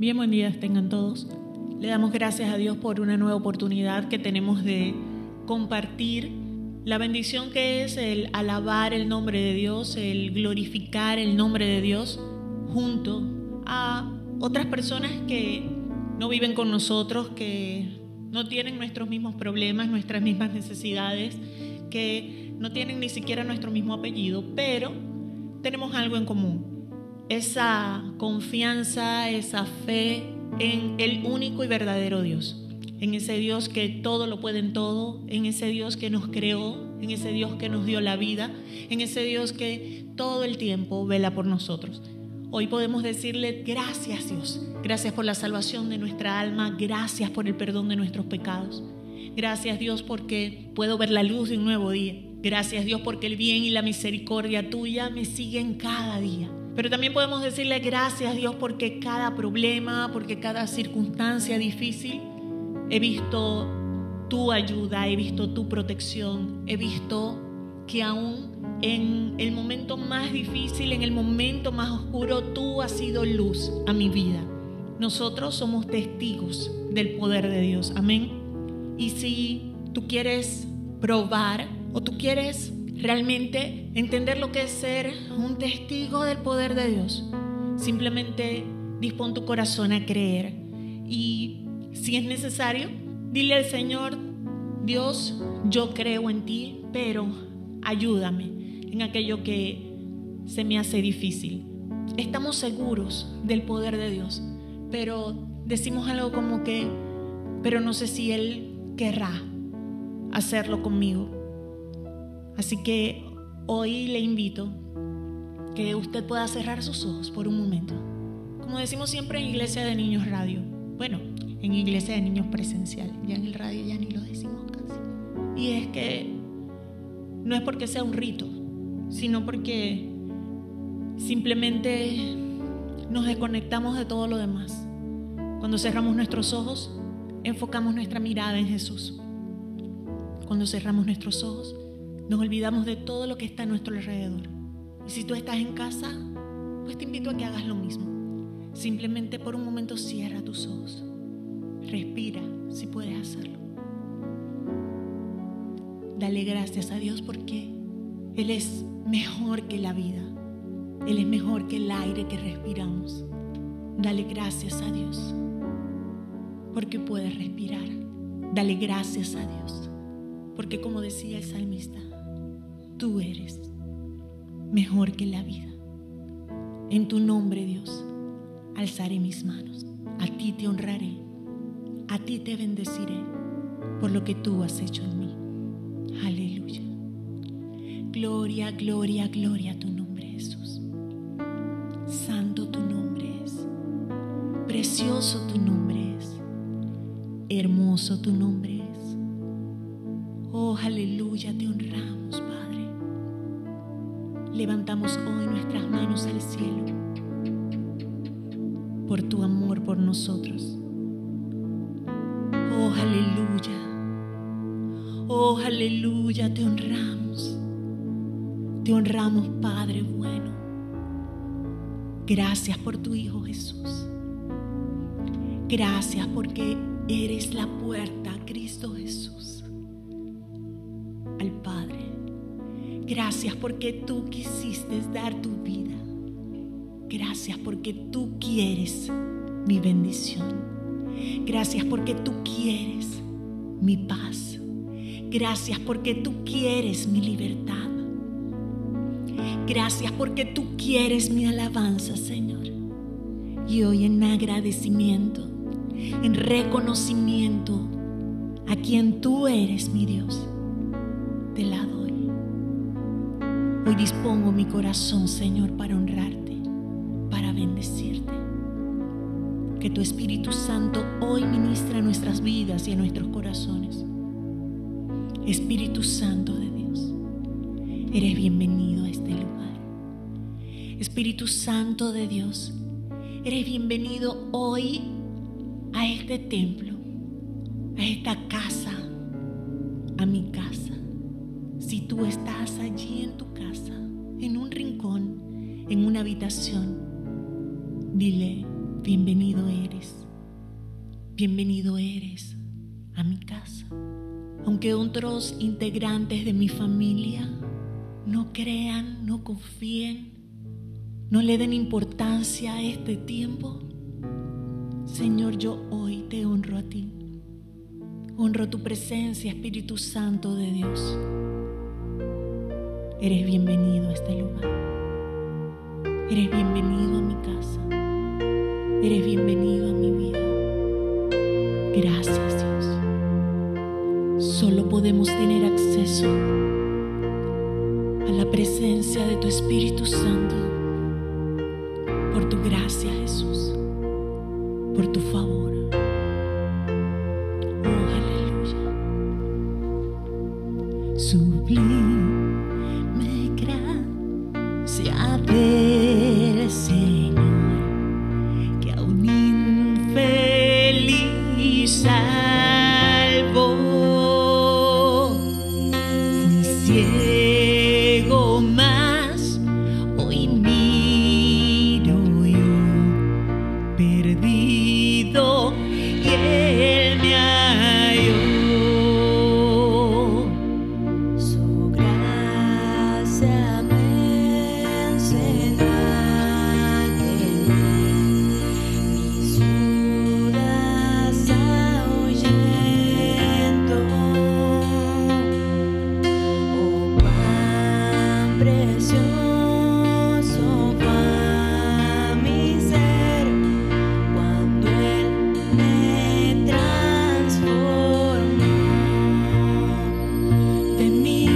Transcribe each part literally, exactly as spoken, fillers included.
Bien, buen día tengan todos. Le damos gracias a Dios por una nueva oportunidad que tenemos de compartir la bendición que es el alabar el nombre de Dios, el glorificar el nombre de Dios junto a otras personas que no viven con nosotros, que no tienen nuestros mismos problemas, nuestras mismas necesidades, que no tienen ni siquiera nuestro mismo apellido, pero tenemos algo en común. Esa confianza, esa fe en el único y verdadero Dios, en ese Dios que todo lo puede en todo, en ese Dios que nos creó, en ese Dios que nos dio la vida, en ese Dios que todo el tiempo vela por nosotros. Hoy podemos decirle gracias, Dios, gracias por la salvación de nuestra alma, gracias por el perdón de nuestros pecados. Gracias, Dios, porque puedo ver la luz de un nuevo día. Gracias, Dios, porque el bien y la misericordia tuya me siguen cada día. Pero también podemos decirle gracias, Dios, porque cada problema, porque cada circunstancia difícil, he visto tu ayuda, he visto tu protección, he visto que aún en el momento más difícil, en el momento más oscuro, tú has sido luz a mi vida. Nosotros somos testigos del poder de Dios. Amén. Y si tú quieres probar o tú quieres realmente entender lo que es ser un testigo del poder de Dios, simplemente dispón tu corazón a creer. Y si es necesario, dile al Señor: Dios, yo creo en ti, pero ayúdame en aquello que se me hace difícil. Estamos seguros del poder de Dios, pero decimos algo como que, pero no sé si Él querrá hacerlo conmigo. Así que hoy le invito que usted pueda cerrar sus ojos por un momento. Como decimos siempre en Iglesia de Niños Radio, bueno, en Iglesia de Niños Presencial, ya en el radio ya ni lo decimos casi. Y es que no es porque sea un rito, sino porque simplemente nos desconectamos de todo lo demás. Cuando cerramos nuestros ojos, enfocamos nuestra mirada en Jesús. Cuando cerramos nuestros ojos, nos olvidamos de todo lo que está a nuestro alrededor. Y si tú estás en casa, pues te invito a que hagas lo mismo. Simplemente por un momento cierra tus ojos. Respira, si puedes hacerlo. Dale gracias a Dios porque Él es mejor que la vida. Él es mejor que el aire que respiramos. Dale gracias a Dios porque puedes respirar. Dale gracias a Dios porque, como decía el salmista, tú eres mejor que la vida. En tu nombre, Dios, alzaré mis manos. A ti te honraré. A ti te bendeciré por lo que tú has hecho en mí. Aleluya. Gloria, gloria, gloria a tu nombre, Jesús. Santo tu nombre es. Precioso tu nombre es. Hermoso tu nombre es. Oh, aleluya, te honramos, Padre. Levantamos hoy nuestras manos al cielo por tu amor por nosotros. Oh, aleluya. Oh, aleluya, te honramos. Te honramos, Padre bueno. Gracias por tu Hijo Jesús. Gracias porque eres la puerta, Cristo Jesús, al Padre. Gracias porque tú quisiste dar tu vida. Gracias porque tú quieres mi bendición. Gracias porque tú quieres mi paz. Gracias porque tú quieres mi libertad. Gracias porque tú quieres mi alabanza, Señor. Y hoy en agradecimiento, en reconocimiento a quien tú eres, mi Dios, te la doy. Hoy dispongo mi corazón, Señor, para honrarte, para bendecirte. Que tu Espíritu Santo hoy ministra a nuestras vidas y a nuestros corazones. Espíritu Santo de Dios, eres bienvenido a este lugar. Espíritu Santo de Dios, eres bienvenido hoy a este templo, a esta casa, a mi casa. Si tú estás allí en tu casa, en un rincón, en una habitación, dile: bienvenido eres. Bienvenido eres a mi casa. Aunque otros integrantes de mi familia no crean, no confíen, no le den importancia a este tiempo, Señor, yo hoy te honro a ti. Honro tu presencia, Espíritu Santo de Dios. Eres bienvenido a este lugar. Eres bienvenido a mi casa. Eres bienvenido a mi vida. Gracias, Dios. Solo podemos tener acceso a la presencia de tu Espíritu Santo por tu gracia, Jesús, por tu favor. Oh, aleluya. Sublime gracia del Señor, que a un infeliz salvó. Fui ciego, mas hoy miro yo, perdido, y Él me halló. Su gracia me enseñó a temer mis dudas ahuyentó. Oh, cuán precioso fue mi ser cuando Él me transformó. De mi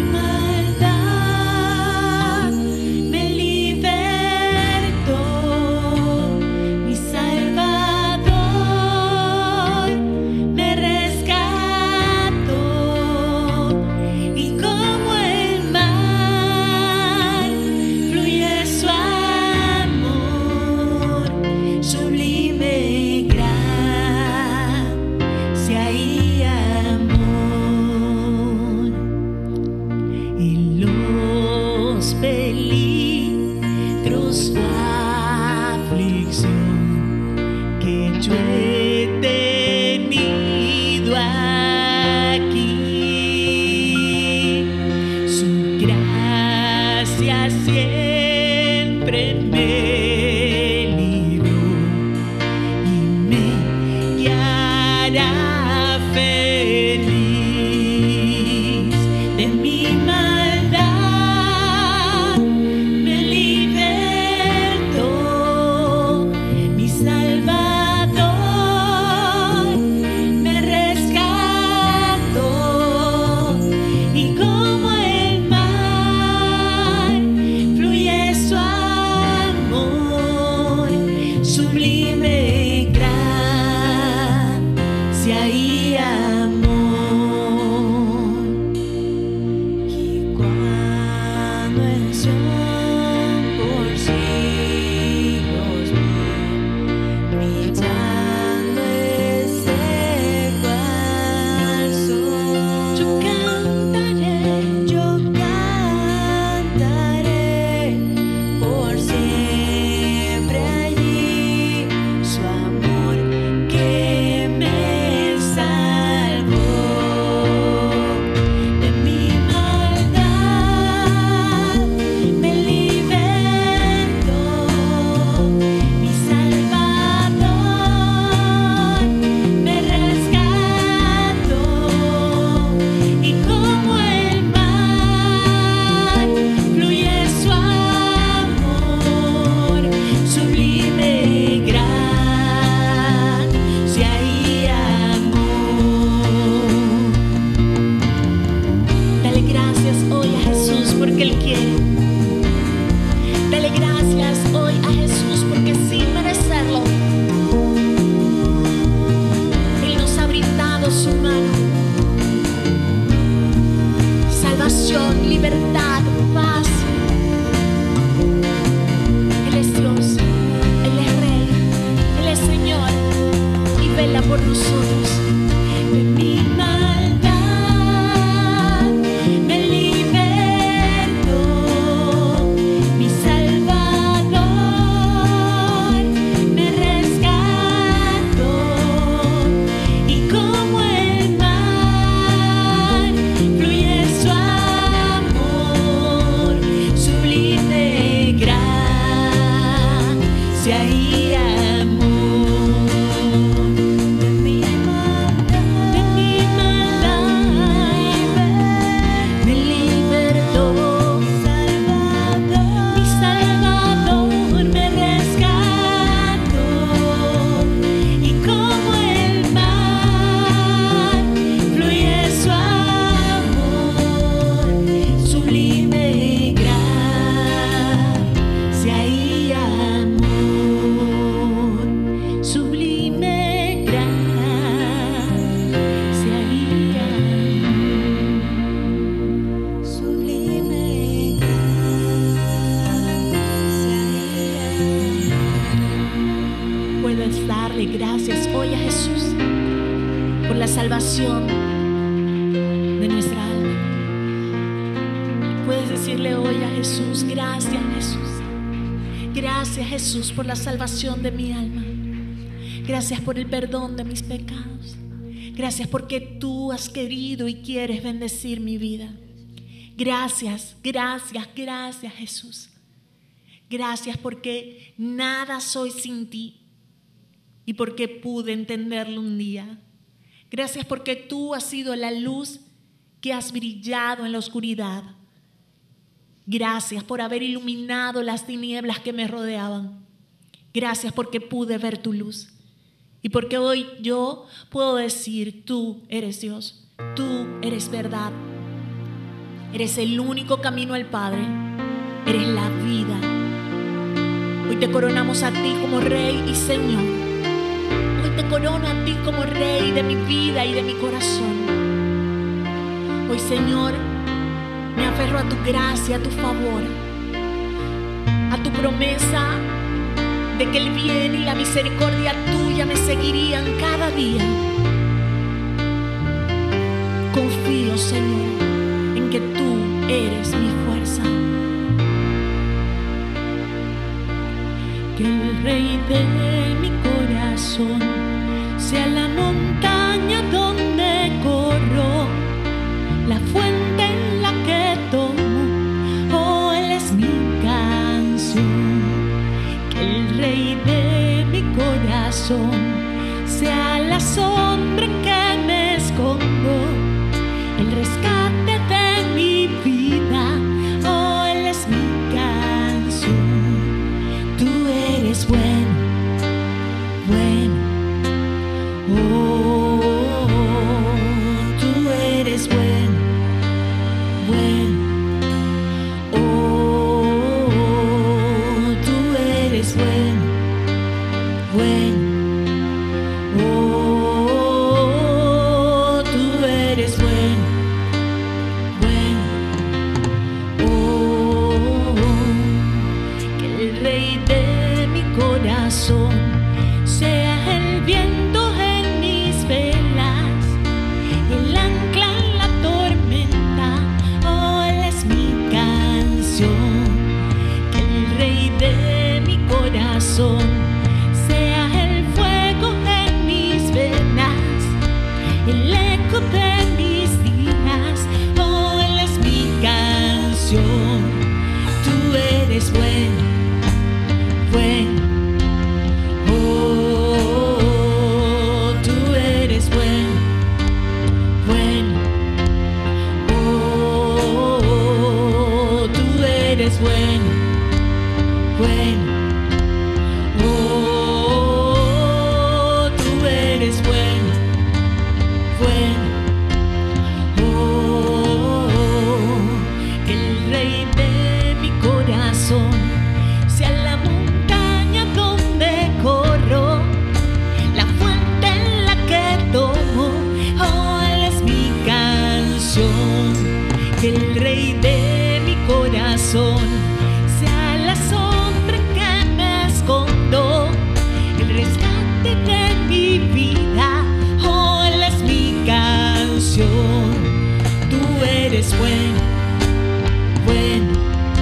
maldad me libertó, mi Salvador me rescató, y como el mar fluye su amor, sublime gracia y amor. En los peligros, la aflicción que yo he tenido aquí, su gracia siempre me libró y me guiará feliz. De mi maldad me libertó, mi Salvador me rescató, y como el mar fluye su amor, sublime gracia y amor. Y cuando en Sion por siglos vi, brillando ese cual sol, yo cantaré, yo cantaré por siempre allí su amor que me salvó. De mi maldad me libertó, mi Salvador me rescató, y como el mar fluye su amor, sublime gracia y amor. Dale gracias hoy a Jesús porque Él quiere. Dale gracias hoy a Jesús porque sin merecerlo, Él nos ha brindado su mano. Salvación, libertad, paz. Él es Dios, Él es Rey, Él es Señor y vela por nosotros. De mi maldad me libertó, mi Salvador me rescató. gracias hoy a Jesús por la salvación de nuestra alma. Puedes decirle hoy a Jesús, gracias Jesús. Gracias Jesús por la salvación de mi alma. Gracias por el perdón de mis pecados. Gracias porque tú has querido y quieres bendecir mi vida. Gracias, gracias, gracias Jesús. Gracias porque nada soy sin ti y porque pude entenderlo un día. Gracias porque tú has sido la luz que has brillado en la oscuridad. Gracias por haber iluminado las tinieblas que me rodeaban. Gracias porque pude ver tu luz. Y porque hoy yo puedo decir, tú eres Dios, tú eres verdad. Eres el único camino al Padre, eres la vida. Hoy te coronamos a ti como Rey y Señor. Hoy te corono a ti como Rey de mi vida y de mi corazón. Hoy, Señor, me aferro a tu gracia, a tu favor, a tu promesa de que el bien y la misericordia tuya me seguirían cada día. Confío, Señor, en que tú eres mi fuerza. Que el Rey de mi corazón sea la montaña donde corro, la fuente en la que tomo, oh, Él es mi canción. Que el Rey de mi corazón sea la sombra en que me escondo, el rescate de mi vida, oh, Él es mi canción. Tú eres bueno, bueno, oh, tú eres bueno, bueno, oh, tú eres bueno, bueno, oh, tú eres bueno, bueno, oh, que el Rey de mi corazón sea el viento en mis velas, el ancla en la tormenta, oh, Él es mi canción. Que el Rey de mi corazón sea el fuego en mis venas, el eco de mis días, oh, Él es mi canción. Tú eres bueno, bueno, oh, tú eres bueno, bueno, oh, tú eres bueno, bueno, oh, tú eres bueno, bueno, oh, que el Rey de mi corazón sea la montaña donde corro, la fuente en la que tomo, oh, Él es mi canción. Que el Rey de mi corazón sea la sombra en que me escondo, el rescate de mi vida, oh, Él es mi canción. Tú eres bueno, bueno,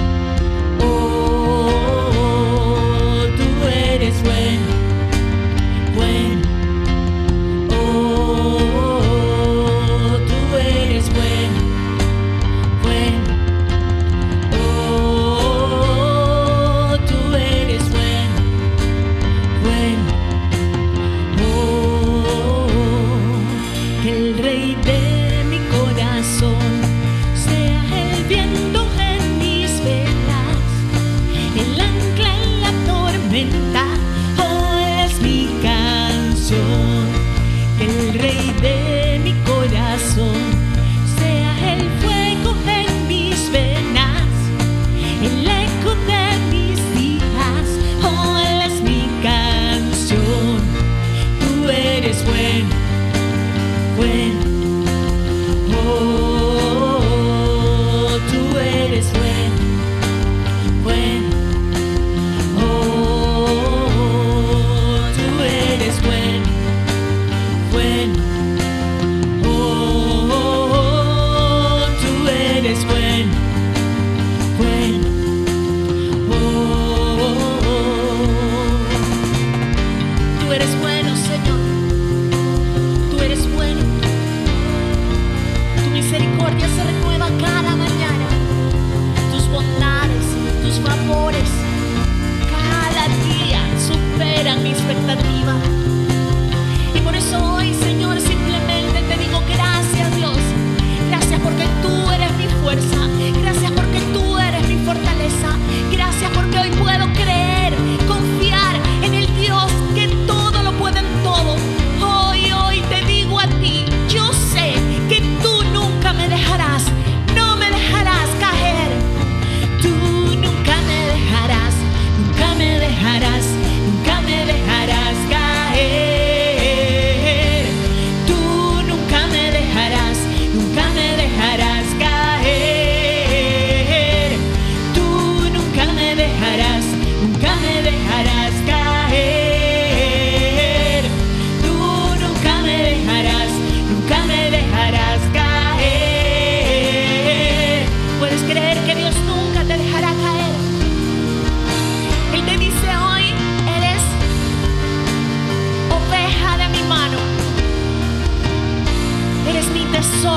oh, tú eres bueno, bueno, oh, tú eres bueno, bueno, oh, tú eres bueno, bueno, oh, que el Rey de mi corazón sea el viento en mis velas, el ancla en la tormenta, oh, es mi canción. Que el Rey de mi corazón sea el fuego en mis venas, el eco de mis días, oh, Él es mi canción. Tú eres bueno, bueno, oh, tú eres bueno, bueno, oh, tú eres bueno,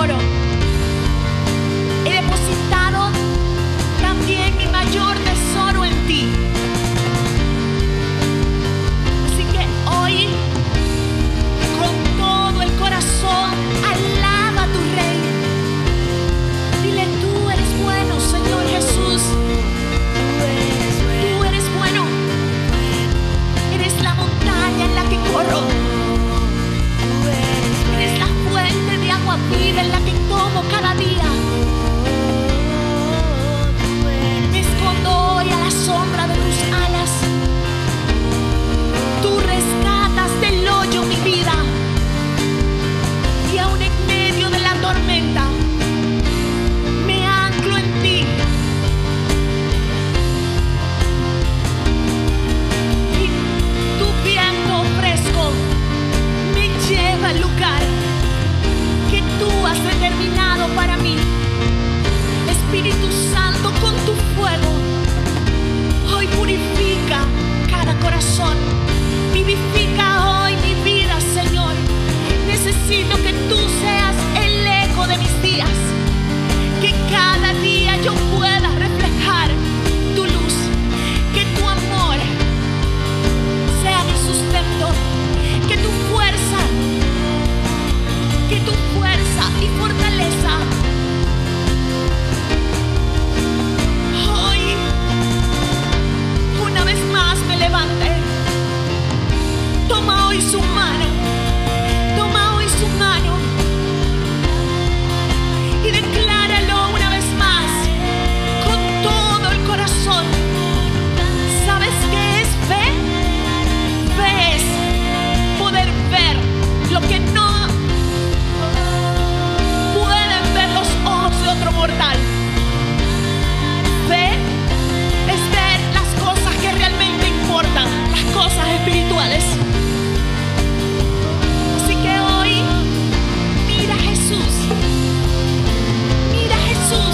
tesoro. He depositado también mi mayor tesoro en ti. Así que hoy, con todo el corazón, alaba a tu Rey. Dile: tú eres bueno, Señor Jesús. Tú eres bueno. Eres la montaña en la que corro. Eres la fuente de agua viva en la que tomo cada día. Me escondo hoy a la sombra de tus alas. Tú rescatas del hoyo mi vida. Y aún en medio de la tormenta me anclo en ti. Y tu viento fresco me lleva al lugar que tú has determinado para mí. Espíritu Santo, con tu fuego hoy purifica cada corazón. Vivifica hoy mi vida, Señor. Necesito que tú seas el eco de mis días. Que cada día yo pueda reflejar tu luz. Que tu amor sea mi sustento. Que tu fuerza, que tu fuerza y fortaleza hoy una vez más me levante. Toma hoy su mano, toma hoy su mano y decláralo una vez más con todo el corazón. ¿Sabes qué es fe? Fe es poder ver lo que no pueden ver los ojos de otro mortal. Fe es ver las cosas que realmente importan, las cosas espirituales. Así que hoy mira a Jesús, mira a Jesús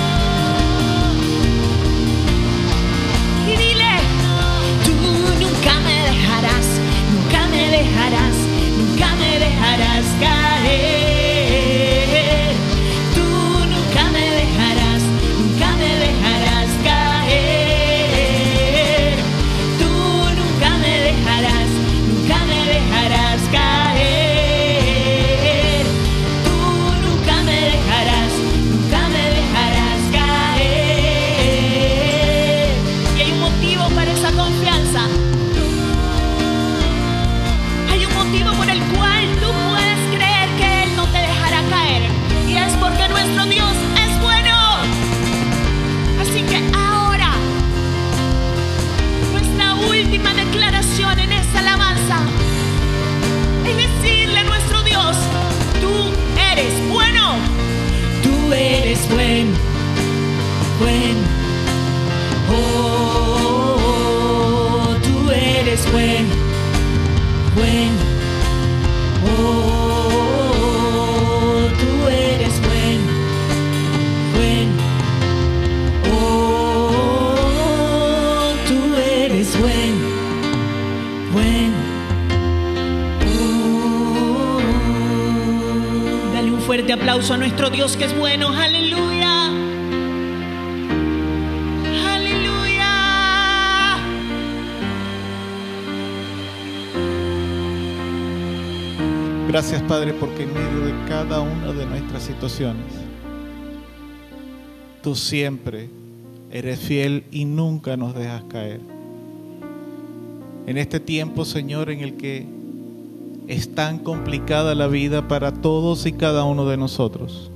y dile: tú nunca me dejarás, nunca me dejarás, nunca me dejarás caer. Tú nunca me dejarás, nunca me dejarás caer. Tú nunca me dejarás, nunca me dejarás caer. Tú nunca me dejarás, nunca me dejarás caer. Y hay un motivo para esa confianza. Hay un motivo por el cual tú puedes creer que Él no te dejará caer. Y es porque nuestro Dios es bueno. Así que ahora, nuestra última declaración en esta alabanza es decirle a nuestro Dios: tú eres bueno. Tú eres buen, buen. Oh, tú eres buen, buen. Oh, tú eres buen, buen. Oh, tú eres buen, buen. Oh. Dale un fuerte aplauso a nuestro Dios que es bueno. Aleluya. Aleluya. Gracias, Padre, porque en medio de cada una de nuestras situaciones, tú siempre eres fiel y nunca nos dejas caer. En este tiempo, Señor, en el que es tan complicada la vida para todos y cada uno de nosotros,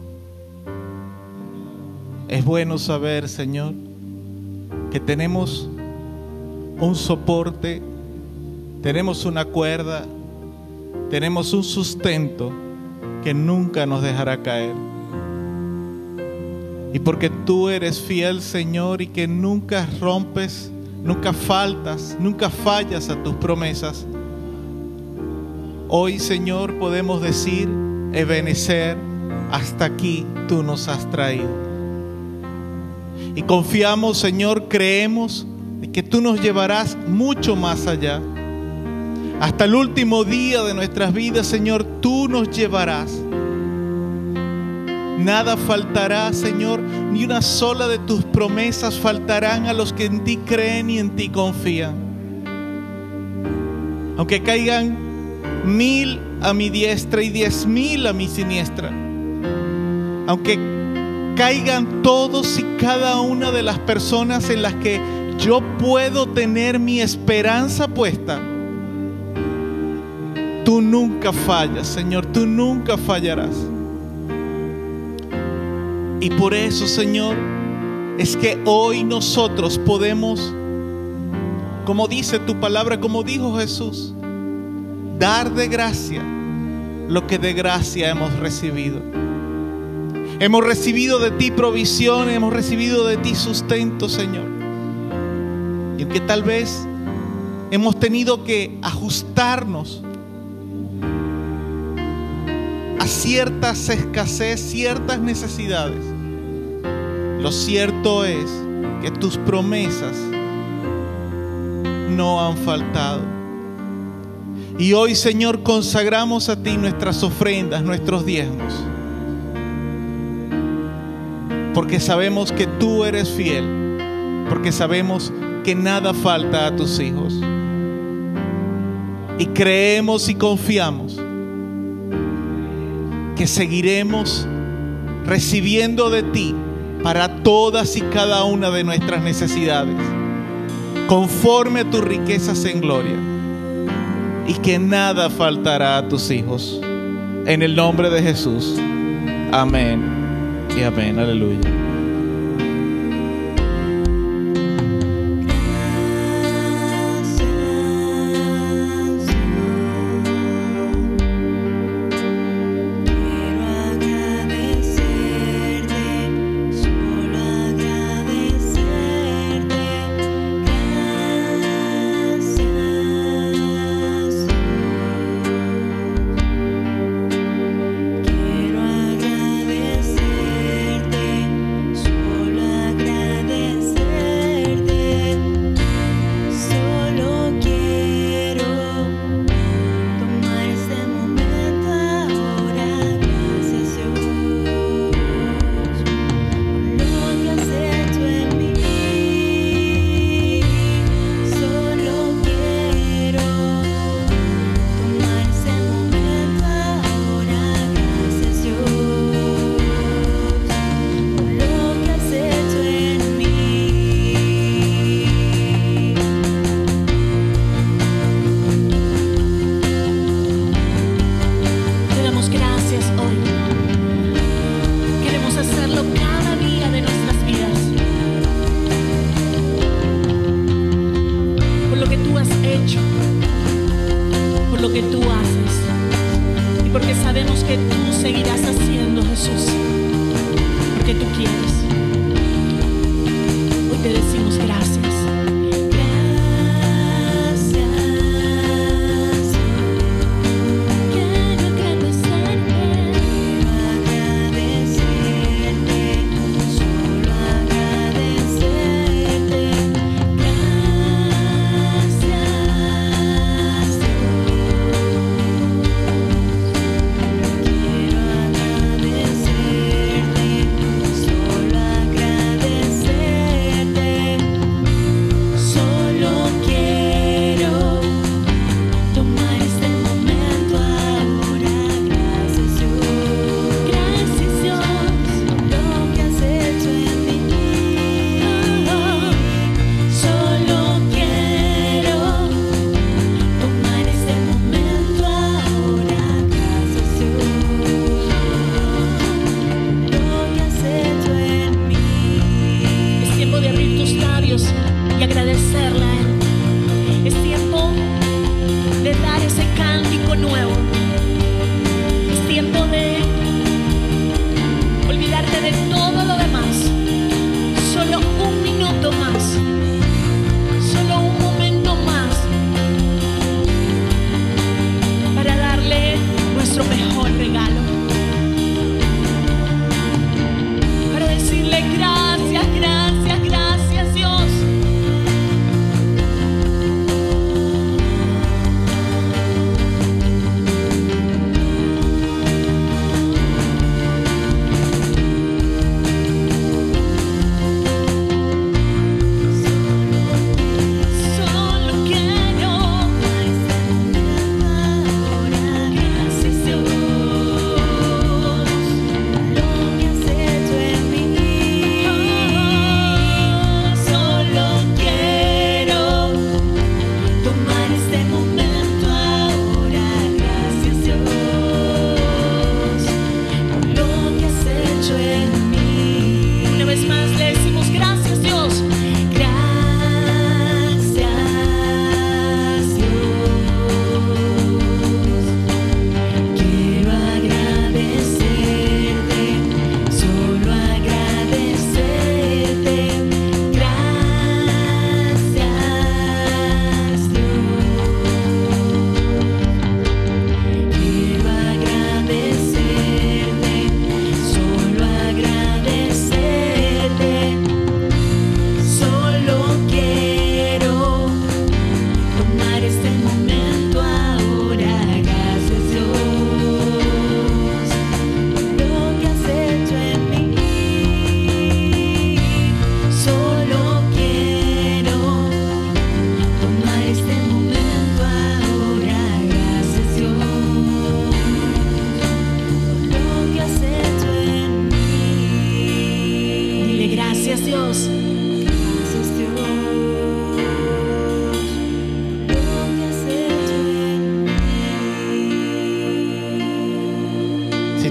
es bueno saber, Señor, que tenemos un soporte, tenemos una cuerda, tenemos un sustento que nunca nos dejará caer. Y porque tú eres fiel, Señor, y que nunca rompes, nunca faltas, nunca fallas a tus promesas, hoy, Señor, podemos decir: Ebenezer, hasta aquí tú nos has traído. Y confiamos, Señor, creemos que tú nos llevarás mucho más allá. Hasta el último día de nuestras vidas, Señor, tú nos llevarás. Nada faltará, Señor, ni una sola de tus promesas faltarán a los que en ti creen y en ti confían. Aunque caigan mil a mi diestra y diez mil a mi siniestra, aunque caigan todos y cada una de las personas en las que yo puedo tener mi esperanza puesta, tú nunca fallas, Señor, tú nunca fallarás. Y por eso, Señor, es que hoy nosotros podemos, como dice tu palabra, como dijo Jesús, dar de gracia lo que de gracia hemos recibido. Hemos recibido de ti provisión, hemos recibido de ti sustento, Señor. Y aunque tal vez hemos tenido que ajustarnos a ciertas escasez, ciertas necesidades, lo cierto es que tus promesas no han faltado. Y hoy, Señor, consagramos a ti nuestras ofrendas, nuestros diezmos, porque sabemos que tú eres fiel, porque sabemos que nada falta a tus hijos. Y creemos y confiamos que seguiremos recibiendo de ti para todas y cada una de nuestras necesidades, conforme a tus riquezas en gloria, y que nada faltará a tus hijos. En el nombre de Jesús. Amén y amén. Aleluya. Solo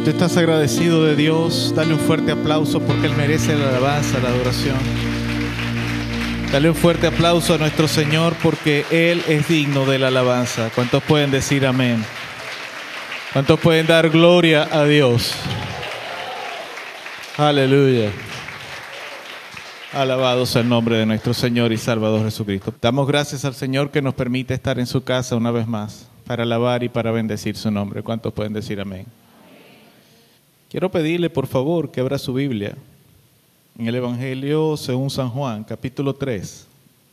tú estás agradecido de Dios, dale un fuerte aplauso porque Él merece la alabanza, la adoración. Dale un fuerte aplauso a nuestro Señor porque Él es digno de la alabanza. ¿Cuántos pueden decir amén? ¿Cuántos pueden dar gloria a Dios? Aleluya. Alabado sea el nombre de nuestro Señor y Salvador Jesucristo. Damos gracias al Señor que nos permite estar en su casa una vez más para alabar y para bendecir su nombre. ¿Cuántos pueden decir amén? Quiero pedirle, por favor, que abra su Biblia en el Evangelio según San Juan, capítulo tres.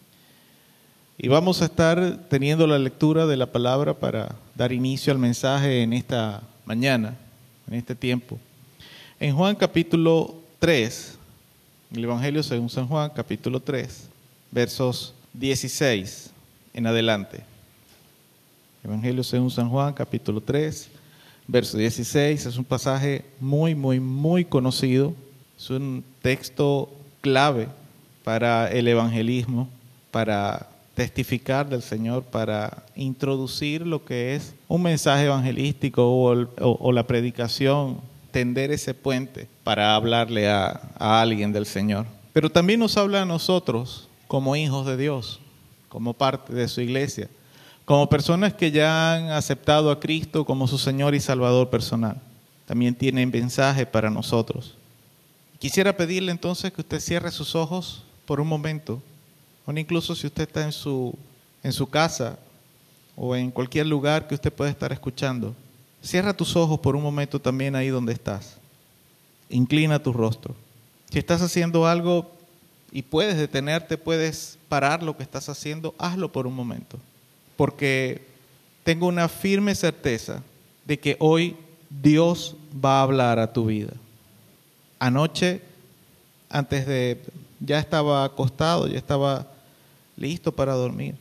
Y vamos a estar teniendo la lectura de la palabra para dar inicio al mensaje en esta mañana, en este tiempo. En Juan capítulo tres, el Evangelio según San Juan, capítulo tres, versos dieciséis en adelante. Evangelio según San Juan, capítulo tres, verso dieciséis, es un pasaje muy, muy, muy conocido. Es un texto clave para el evangelismo, para testificar del Señor, para introducir lo que es un mensaje evangelístico o, el, o, o la predicación, tender ese puente para hablarle a, a alguien del Señor. Pero también nos habla a nosotros como hijos de Dios, como parte de su iglesia, como personas que ya han aceptado a Cristo como su Señor y Salvador personal. También tiene mensaje para nosotros. Quisiera pedirle entonces que usted cierre sus ojos por un momento, o incluso si usted está en su, en su casa o en cualquier lugar que usted pueda estar escuchando. Cierra tus ojos por un momento también ahí donde estás. Inclina tu rostro. Si estás haciendo algo y puedes detenerte, puedes parar lo que estás haciendo, hazlo por un momento. Porque tengo una firme certeza de que hoy Dios va a hablar a tu vida. Anoche, antes de, ya estaba acostado, ya estaba listo para dormir.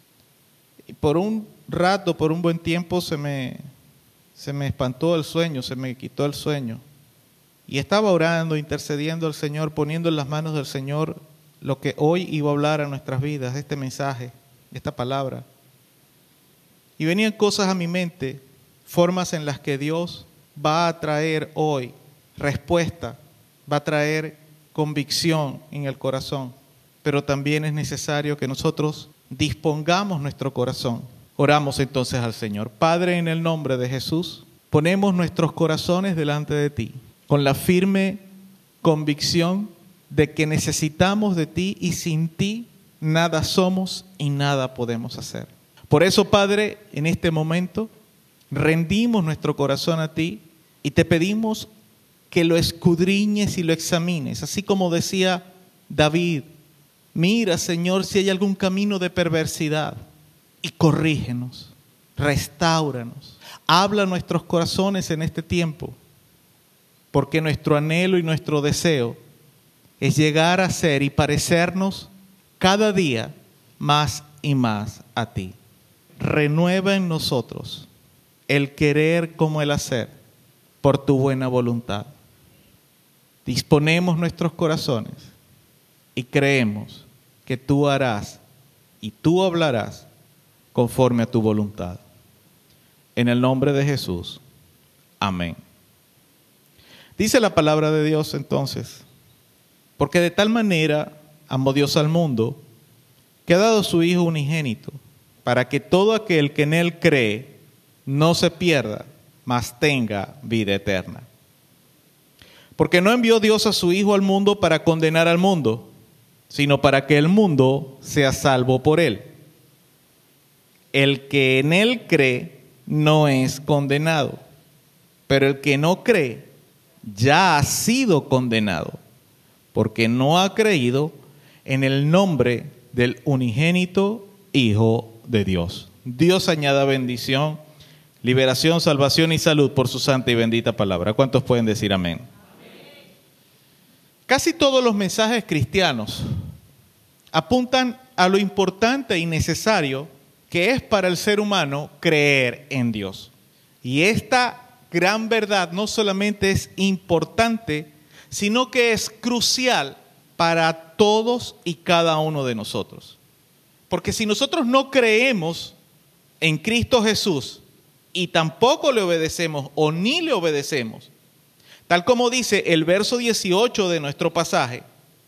Y por un rato, por un buen tiempo, se me, se me espantó el sueño, se me quitó el sueño. Y estaba orando, intercediendo al Señor, poniendo en las manos del Señor lo que hoy iba a hablar a nuestras vidas, este mensaje, esta palabra. Y venían cosas a mi mente, formas en las que Dios va a traer hoy respuesta, va a traer convicción en el corazón. Pero también es necesario que nosotros dispongamos nuestro corazón. Oramos entonces al Señor. Padre, en el nombre de Jesús, ponemos nuestros corazones delante de ti, con la firme convicción de que necesitamos de ti y sin ti nada somos y nada podemos hacer. Por eso, Padre, en este momento rendimos nuestro corazón a ti y te pedimos que lo escudriñes y lo examines, así como decía David: mira, Señor, si hay algún camino de perversidad y corrígenos, restáuranos, habla a nuestros corazones en este tiempo, porque nuestro anhelo y nuestro deseo es llegar a ser y parecernos cada día más y más a ti. Renueva en nosotros el querer como el hacer por tu buena voluntad. Disponemos nuestros corazones y creemos que tú harás y tú hablarás conforme a tu voluntad. En el nombre de Jesús. Amén. Dice la palabra de Dios entonces: porque de tal manera amó Dios al mundo, que ha dado su Hijo unigénito, para que todo aquel que en Él cree no se pierda, mas tenga vida eterna. Porque no envió Dios a su Hijo al mundo para condenar al mundo, sino para que el mundo sea salvo por Él. El que en Él cree no es condenado, pero el que no cree ya ha sido condenado, porque no ha creído en el nombre del unigénito Hijo de Dios. Dios añada bendición, liberación, salvación y salud por su santa y bendita palabra. ¿Cuántos pueden decir amén? Amén. Casi todos los mensajes cristianos apuntan a lo importante y necesario que es para el ser humano creer en Dios. Y esta gran verdad no solamente es importante, sino que es crucial para todos y cada uno de nosotros. Porque si nosotros no creemos en Cristo Jesús y tampoco le obedecemos o ni le obedecemos, tal como dice el verso dieciocho de nuestro pasaje,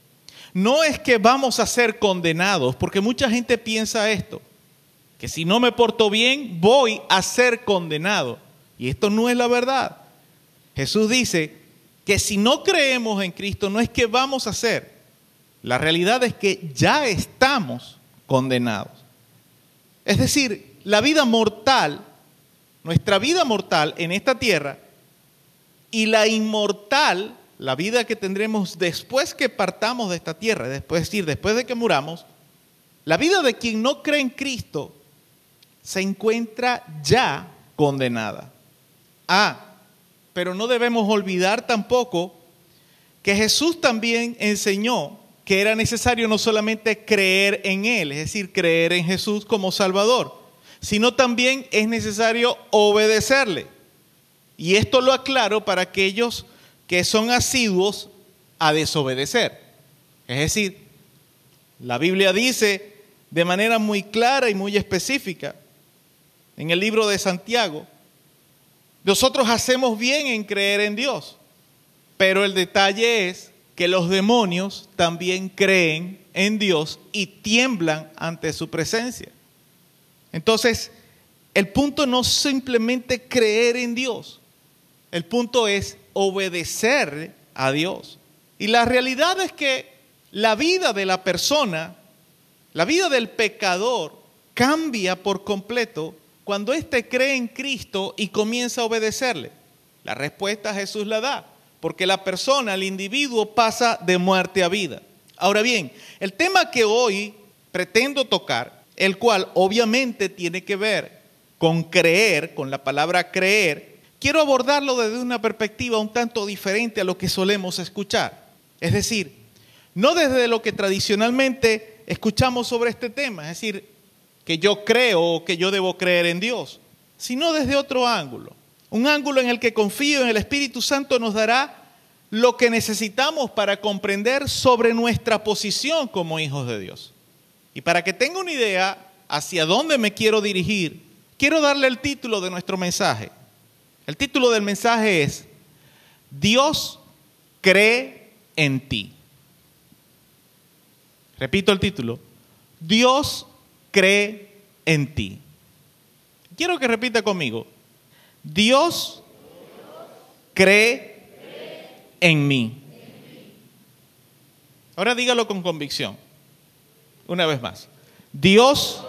no es que vamos a ser condenados, porque mucha gente piensa esto, que si no me porto bien voy a ser condenado. Y esto no es la verdad. Jesús dice que si no creemos en Cristo no es que vamos a ser. La realidad es que ya estamos condenados. Es decir, la vida mortal, nuestra vida mortal en esta tierra y la inmortal, la vida que tendremos después que partamos de esta tierra, después, es decir, después de que muramos, la vida de quien no cree en Cristo se encuentra ya condenada. Ah, pero no debemos olvidar tampoco que Jesús también enseñó que era necesario no solamente creer en Él, es decir, creer en Jesús como Salvador, sino también es necesario obedecerle. Y esto lo aclaro para aquellos que son asiduos a desobedecer. Es decir, la Biblia dice de manera muy clara y muy específica en el libro de Santiago, nosotros hacemos bien en creer en Dios, pero el detalle es que los demonios también creen en Dios y tiemblan ante su presencia. Entonces, el punto no es simplemente creer en Dios, el punto es obedecer a Dios. Y la realidad es que la vida de la persona, la vida del pecador, cambia por completo cuando éste cree en Cristo y comienza a obedecerle. La respuesta Jesús la da, porque la persona, el individuo, pasa de muerte a vida. Ahora bien, el tema que hoy pretendo tocar, el cual obviamente tiene que ver con creer, con la palabra creer, quiero abordarlo desde una perspectiva un tanto diferente a lo que solemos escuchar. Es decir, no desde lo que tradicionalmente escuchamos sobre este tema, es decir, que yo creo o que yo debo creer en Dios, sino desde otro ángulo. Un ángulo en el que confío en el Espíritu Santo nos dará lo que necesitamos para comprender sobre nuestra posición como hijos de Dios. Y para que tenga una idea hacia dónde me quiero dirigir, quiero darle el título de nuestro mensaje. El título del mensaje es: Dios cree en ti. Repito el título: Dios cree en ti. Quiero que repita conmigo: Dios cree en mí. Ahora dígalo con convicción. Una vez más. Dios.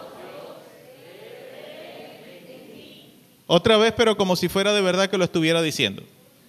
Otra vez, pero como si fuera de verdad que lo estuviera diciendo.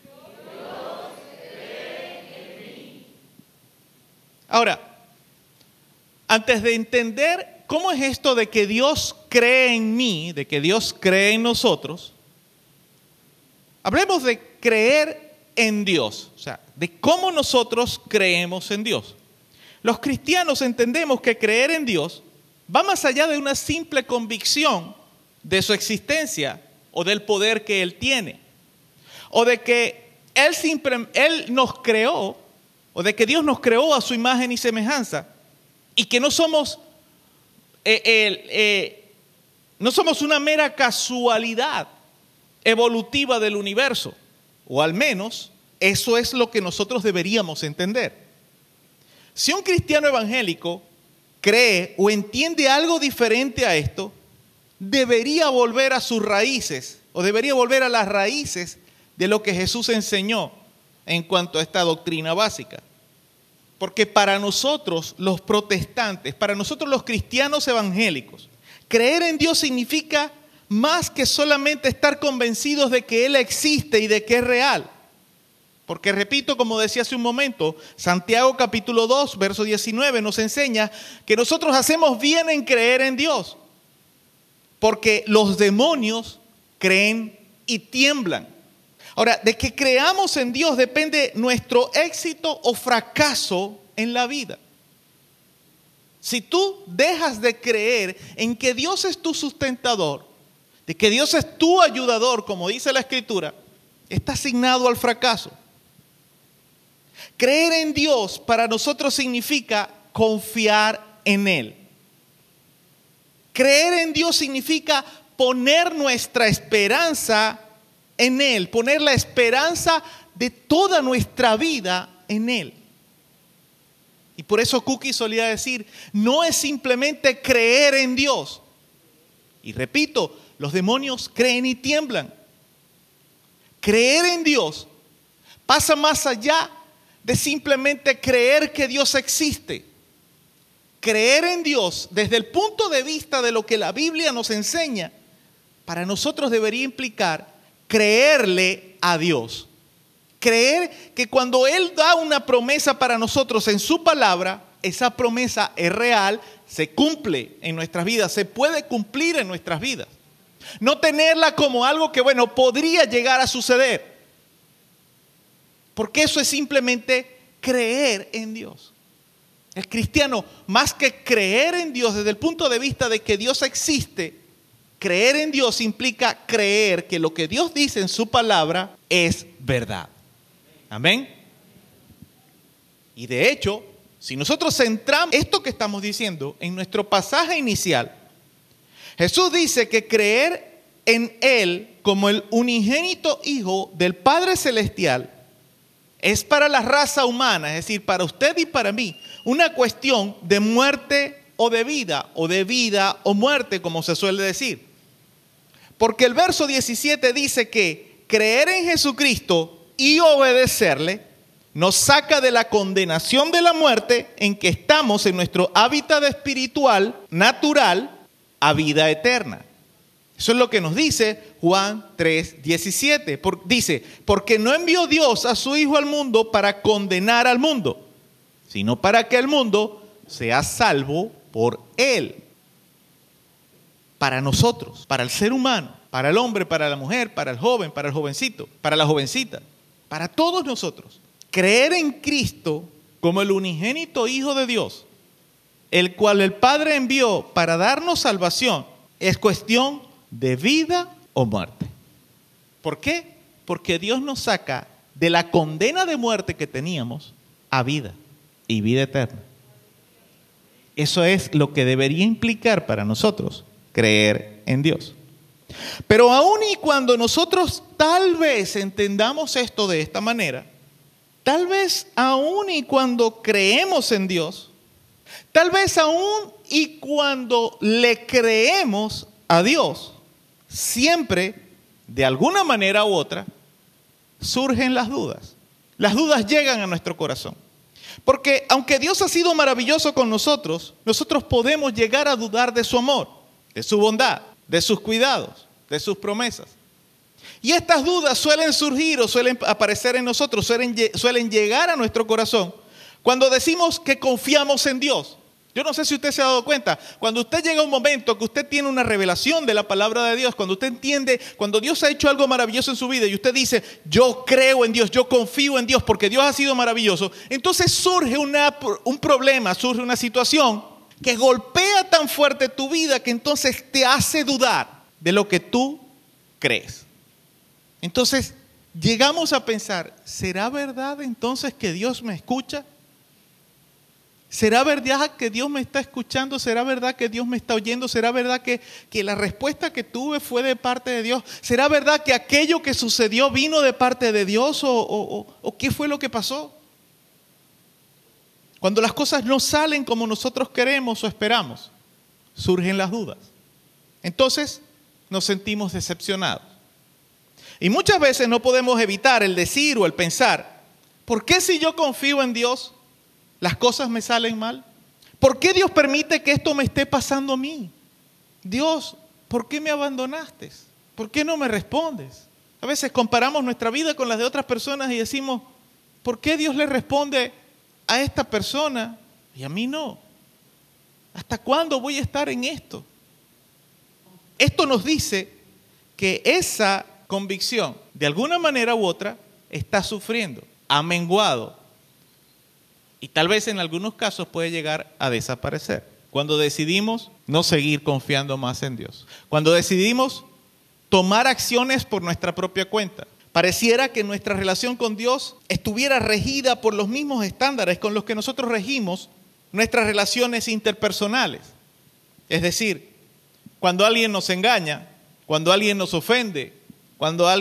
Ahora, antes de entender cómo es esto de que Dios cree en mí, de que Dios cree en nosotros, hablemos de creer en Dios, o sea, de cómo nosotros creemos en Dios. Los cristianos entendemos que creer en Dios va más allá de una simple convicción de su existencia o del poder que Él tiene, o de que Él, siempre, Él nos creó, o de que Dios nos creó a su imagen y semejanza, y que no somos, eh, eh, eh, no somos una mera casualidad evolutiva del universo, o al menos eso es lo que nosotros deberíamos entender. Si un cristiano evangélico cree o entiende algo diferente a esto, debería volver a sus raíces, o debería volver a las raíces de lo que Jesús enseñó en cuanto a esta doctrina básica. Porque para nosotros los protestantes, para nosotros los cristianos evangélicos, creer en Dios significa más que solamente estar convencidos de que Él existe y de que es real. Porque repito, como decía hace un momento, Santiago capítulo dos, verso diecinueve nos enseña que nosotros hacemos bien en creer en Dios. Porque los demonios creen y tiemblan. Ahora, de que creamos en Dios depende nuestro éxito o fracaso en la vida. Si tú dejas de creer en que Dios es tu sustentador, de que Dios es tu ayudador, como dice la Escritura, está asignado al fracaso. Creer en Dios para nosotros significa confiar en Él. Creer en Dios significa poner nuestra esperanza en Él, poner la esperanza de toda nuestra vida en Él. Y por eso Cookie solía decir, no es simplemente creer en Dios. Y repito, los demonios creen y tiemblan. Creer en Dios pasa más allá de simplemente creer que Dios existe. Creer en Dios desde el punto de vista de lo que la Biblia nos enseña, para nosotros debería implicar creerle a Dios. Creer que cuando Él da una promesa para nosotros en su palabra, esa promesa es real, se cumple en nuestras vidas, se puede cumplir en nuestras vidas. No tenerla como algo que, bueno, podría llegar a suceder. Porque eso es simplemente creer en Dios. El cristiano, más que creer en Dios desde el punto de vista de que Dios existe, creer en Dios implica creer que lo que Dios dice en su palabra es verdad. Amén. Y de hecho, si nosotros centramos esto que estamos diciendo en nuestro pasaje inicial, Jesús dice que creer en Él como el unigénito Hijo del Padre Celestial es para la raza humana, es decir, para usted y para mí, una cuestión de muerte o de vida, o de vida o muerte, como se suele decir. Porque el verso diecisiete dice que creer en Jesucristo y obedecerle nos saca de la condenación de la muerte en que estamos en nuestro hábitat espiritual, natural, a vida eterna. Eso es lo que nos dice Juan tres diecisiete. Por, dice, porque no envió Dios a su Hijo al mundo para condenar al mundo, sino para que el mundo sea salvo por Él. Para nosotros, para el ser humano, para el hombre, para la mujer, para el joven, para el jovencito, para la jovencita, para todos nosotros. Creer en Cristo como el unigénito Hijo de Dios, el cual el Padre envió para darnos salvación, es cuestión de vida o muerte. ¿Por qué? Porque Dios nos saca de la condena de muerte que teníamos a vida y vida eterna. Eso es lo que debería implicar para nosotros creer en Dios. Pero aun y cuando nosotros tal vez entendamos esto de esta manera, tal vez aun y cuando creemos en Dios, tal vez aun y cuando le creemos a Dios, siempre, de alguna manera u otra, surgen las dudas. Las dudas llegan a nuestro corazón. Porque aunque Dios ha sido maravilloso con nosotros, nosotros podemos llegar a dudar de su amor, de su bondad, de sus cuidados, de sus promesas. Y estas dudas suelen surgir o suelen aparecer en nosotros, suelen, suelen llegar a nuestro corazón cuando decimos que confiamos en Dios. Yo no sé si usted se ha dado cuenta, cuando usted llega a un momento que usted tiene una revelación de la palabra de Dios, cuando usted entiende, cuando Dios ha hecho algo maravilloso en su vida y usted dice, yo creo en Dios, yo confío en Dios porque Dios ha sido maravilloso, entonces surge una, un problema, surge una situación que golpea tan fuerte tu vida que entonces te hace dudar de lo que tú crees. Entonces llegamos a pensar, ¿será verdad entonces que Dios me escucha? ¿Será verdad que Dios me está escuchando? ¿Será verdad que Dios me está oyendo? ¿Será verdad que, que la respuesta que tuve fue de parte de Dios? ¿Será verdad que aquello que sucedió vino de parte de Dios? ¿O, o, o, o qué fue lo que pasó? Cuando las cosas no salen como nosotros queremos o esperamos, surgen las dudas. Entonces nos sentimos decepcionados. Y muchas veces no podemos evitar el decir o el pensar, ¿por qué si yo confío en Dios, las cosas me salen mal? ¿Por qué Dios permite que esto me esté pasando a mí? Dios, ¿por qué me abandonaste? ¿Por qué no me respondes? A veces comparamos nuestra vida con las de otras personas y decimos, ¿por qué Dios le responde a esta persona y a mí no? ¿Hasta cuándo voy a estar en esto? Esto nos dice que esa convicción, de alguna manera u otra, está sufriendo, ha menguado. Y tal vez en algunos casos puede llegar a desaparecer. Cuando decidimos no seguir confiando más en Dios. Cuando decidimos tomar acciones por nuestra propia cuenta. Pareciera que nuestra relación con Dios estuviera regida por los mismos estándares con los que nosotros regimos nuestras relaciones interpersonales. Es decir, cuando alguien nos engaña, cuando alguien nos ofende, cuando alguien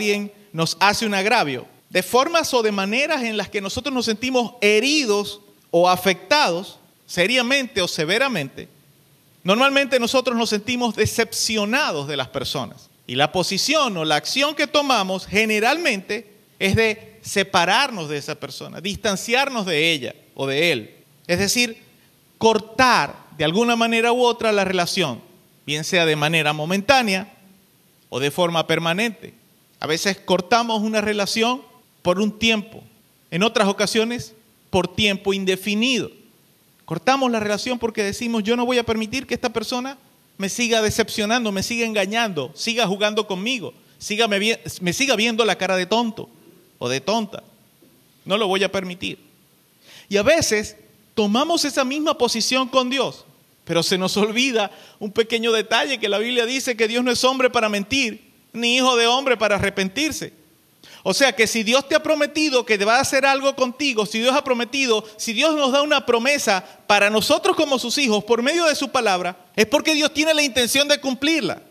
nos hace un agravio, de formas o de maneras en las que nosotros nos sentimos heridos o afectados, seriamente o severamente, normalmente nosotros nos sentimos decepcionados de las personas. Y la posición o la acción que tomamos generalmente es de separarnos de esa persona, distanciarnos de ella o de él. Es decir, cortar de alguna manera u otra la relación, bien sea de manera momentánea o de forma permanente. A veces cortamos una relación por un tiempo, en otras ocasiones por tiempo indefinido. Cortamos la relación porque decimos, yo no voy a permitir que esta persona me siga decepcionando, me siga engañando, siga jugando conmigo, siga me, me siga viendo la cara de tonto o de tonta. No lo voy a permitir. Y a veces tomamos esa misma posición con Dios, pero se nos olvida un pequeño detalle, que la Biblia dice que Dios no es hombre para mentir, ni hijo de hombre para arrepentirse. O sea que si Dios te ha prometido que te va a hacer algo contigo, si Dios ha prometido, si Dios nos da una promesa para nosotros como sus hijos por medio de su palabra, es porque Dios tiene la intención de cumplirla.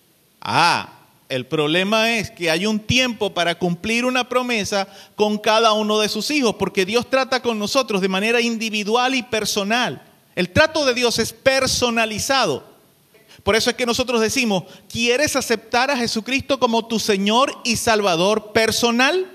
Ah, el problema es que hay un tiempo para cumplir una promesa con cada uno de sus hijos, porque Dios trata con nosotros de manera individual y personal. El trato de Dios es personalizado. Por eso es que nosotros decimos, ¿quieres aceptar a Jesucristo como tu Señor y Salvador personal?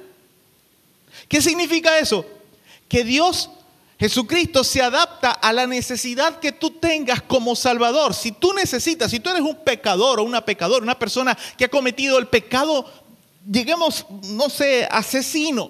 ¿Qué significa eso? Que Dios, Jesucristo, se adapta a la necesidad que tú tengas como Salvador. Si tú necesitas, si tú eres un pecador o una pecadora, una persona que ha cometido el pecado, digamos, no sé, asesino,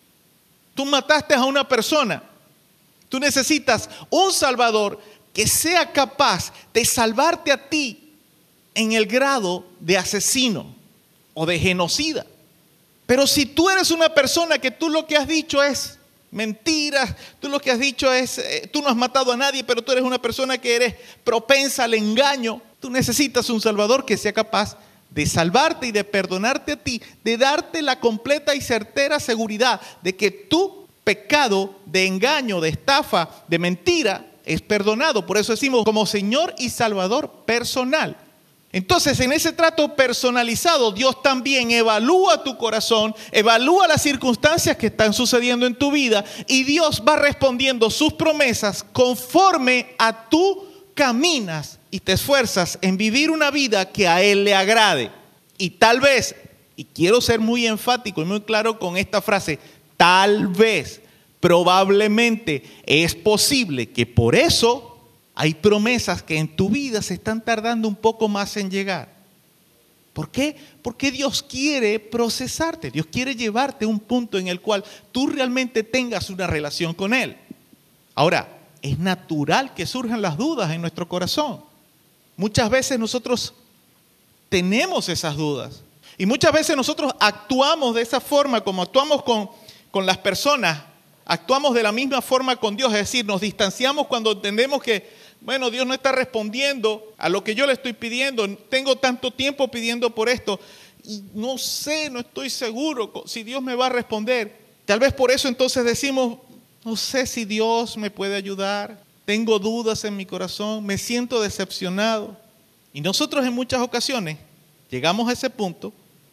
tú mataste a una persona, tú necesitas un Salvador que sea capaz de salvarte a ti en el grado de asesino o de genocida. Pero si tú eres una persona que tú lo que has dicho es mentiras, tú lo que has dicho es, eh, tú no has matado a nadie, pero tú eres una persona que eres propensa al engaño, tú necesitas un Salvador que sea capaz de salvarte y de perdonarte a ti, de darte la completa y certera seguridad de que tu pecado de engaño, de estafa, de mentira, es perdonado. Por eso decimos como Señor y Salvador personal. Entonces, en ese trato personalizado, Dios también evalúa tu corazón, evalúa las circunstancias que están sucediendo en tu vida, y Dios va respondiendo sus promesas conforme a tú caminas y te esfuerzas en vivir una vida que a Él le agrade. Y tal vez, y quiero ser muy enfático y muy claro con esta frase, tal vez, probablemente es posible que por eso hay promesas que en tu vida se están tardando un poco más en llegar. ¿Por qué? Porque Dios quiere procesarte, Dios quiere llevarte a un punto en el cual tú realmente tengas una relación con Él. Ahora, es natural que surjan las dudas en nuestro corazón. Muchas veces nosotros tenemos esas dudas y muchas veces nosotros actuamos de esa forma como actuamos con, con las personas. Actuamos de la misma forma con Dios, es decir, nos distanciamos cuando entendemos que, bueno, Dios no está respondiendo a lo que yo le estoy pidiendo. Tengo tanto tiempo pidiendo por esto y no sé, no estoy seguro si Dios me va a responder. Tal vez por eso entonces decimos, no sé si Dios me puede ayudar. Tengo dudas en mi corazón, me siento decepcionado. Y nosotros en muchas ocasiones llegamos a ese punto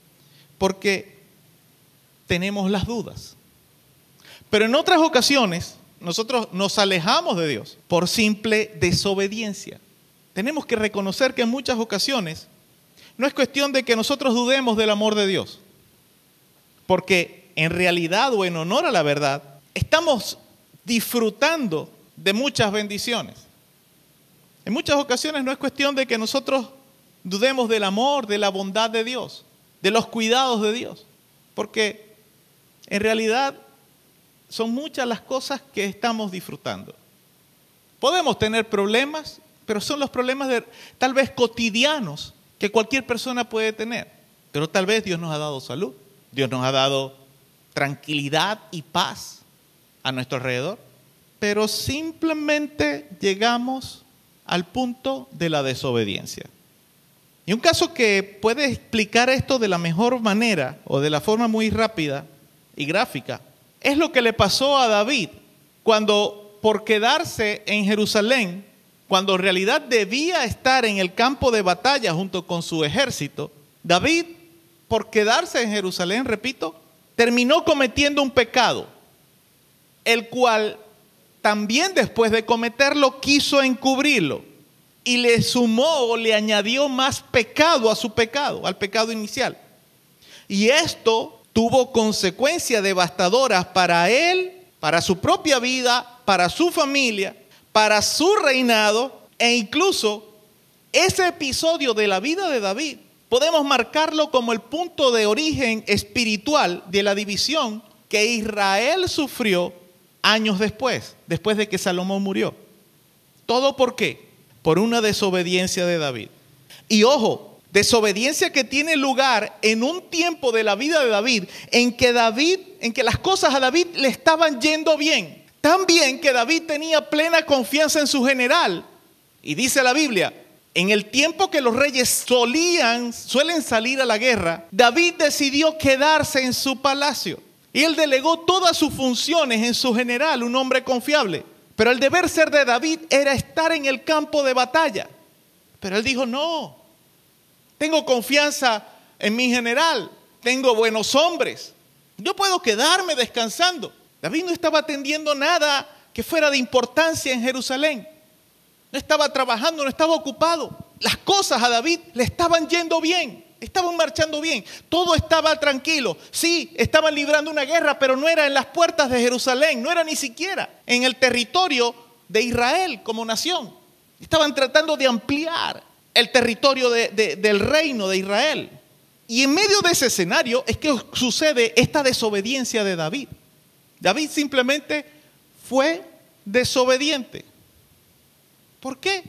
porque tenemos las dudas. Pero en otras ocasiones nosotros nos alejamos de Dios por simple desobediencia. Tenemos que reconocer que en muchas ocasiones no es cuestión de que nosotros dudemos del amor de Dios, porque en realidad o en honor a la verdad estamos disfrutando de muchas bendiciones. En muchas ocasiones no es cuestión de que nosotros dudemos del amor, de la bondad de Dios, de los cuidados de Dios, porque en realidad son muchas las cosas que estamos disfrutando. Podemos tener problemas, pero son los problemas de, tal vez cotidianos que cualquier persona puede tener. Pero tal vez Dios nos ha dado salud, Dios nos ha dado tranquilidad y paz a nuestro alrededor. Pero simplemente llegamos al punto de la desobediencia. Y un caso que puede explicar esto de la mejor manera o de la forma muy rápida y gráfica es lo que le pasó a David cuando, por quedarse en Jerusalén, cuando en realidad debía estar en el campo de batalla junto con su ejército, David por quedarse en Jerusalén, repito, terminó cometiendo un pecado, el cual también después de cometerlo quiso encubrirlo y le sumó o le añadió más pecado a su pecado, al pecado inicial. Y esto tuvo consecuencias devastadoras para él, para su propia vida, para su familia, para su reinado e incluso ese episodio de la vida de David podemos marcarlo como el punto de origen espiritual de la división que Israel sufrió años después, después de que Salomón murió. ¿Todo por qué? Por una desobediencia de David. Y ojo, desobediencia que tiene lugar en un tiempo de la vida de David en que David, en que las cosas a David le estaban yendo bien. Tan bien que David tenía plena confianza en su general. Y dice la Biblia, en el tiempo que los reyes solían, suelen salir a la guerra, David decidió quedarse en su palacio. Y él delegó todas sus funciones en su general, un hombre confiable. Pero el deber ser de David era estar en el campo de batalla. Pero él dijo, no, tengo confianza en mi general, tengo buenos hombres. Yo puedo quedarme descansando. David no estaba atendiendo nada que fuera de importancia en Jerusalén. No estaba trabajando, no estaba ocupado. Las cosas a David le estaban yendo bien. Estaban marchando bien, todo estaba tranquilo. Sí, estaban librando una guerra, pero no era en las puertas de Jerusalén, no era ni siquiera en el territorio de Israel como nación. Estaban tratando de ampliar el territorio de, de, del reino de Israel. Y en medio de ese escenario es que sucede esta desobediencia de David. David simplemente fue desobediente. ¿Por qué?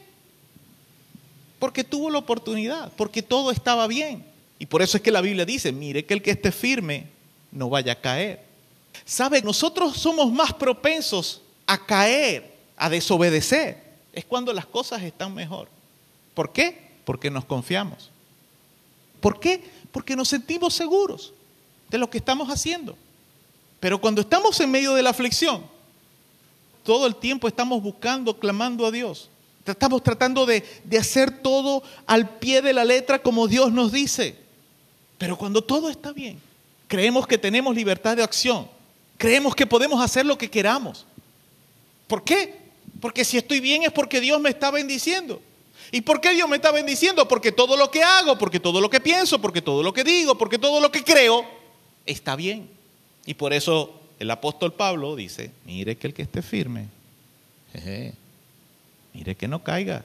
Porque tuvo la oportunidad, porque todo estaba bien. Y por eso es que la Biblia dice, mire que el que esté firme no vaya a caer. ¿Sabe? Nosotros somos más propensos a caer, a desobedecer. Es cuando las cosas están mejor. ¿Por qué? Porque nos confiamos. ¿Por qué? Porque nos sentimos seguros de lo que estamos haciendo. Pero cuando estamos en medio de la aflicción, todo el tiempo estamos buscando, clamando a Dios. Estamos tratando de, de hacer todo al pie de la letra como Dios nos dice. Pero cuando todo está bien, creemos que tenemos libertad de acción. Creemos que podemos hacer lo que queramos. ¿Por qué? Porque si estoy bien es porque Dios me está bendiciendo. ¿Y por qué Dios me está bendiciendo? Porque todo lo que hago, porque todo lo que pienso, porque todo lo que digo, porque todo lo que creo está bien. Y por eso el apóstol Pablo dice, mire que el que esté firme, jeje, mire que no caiga.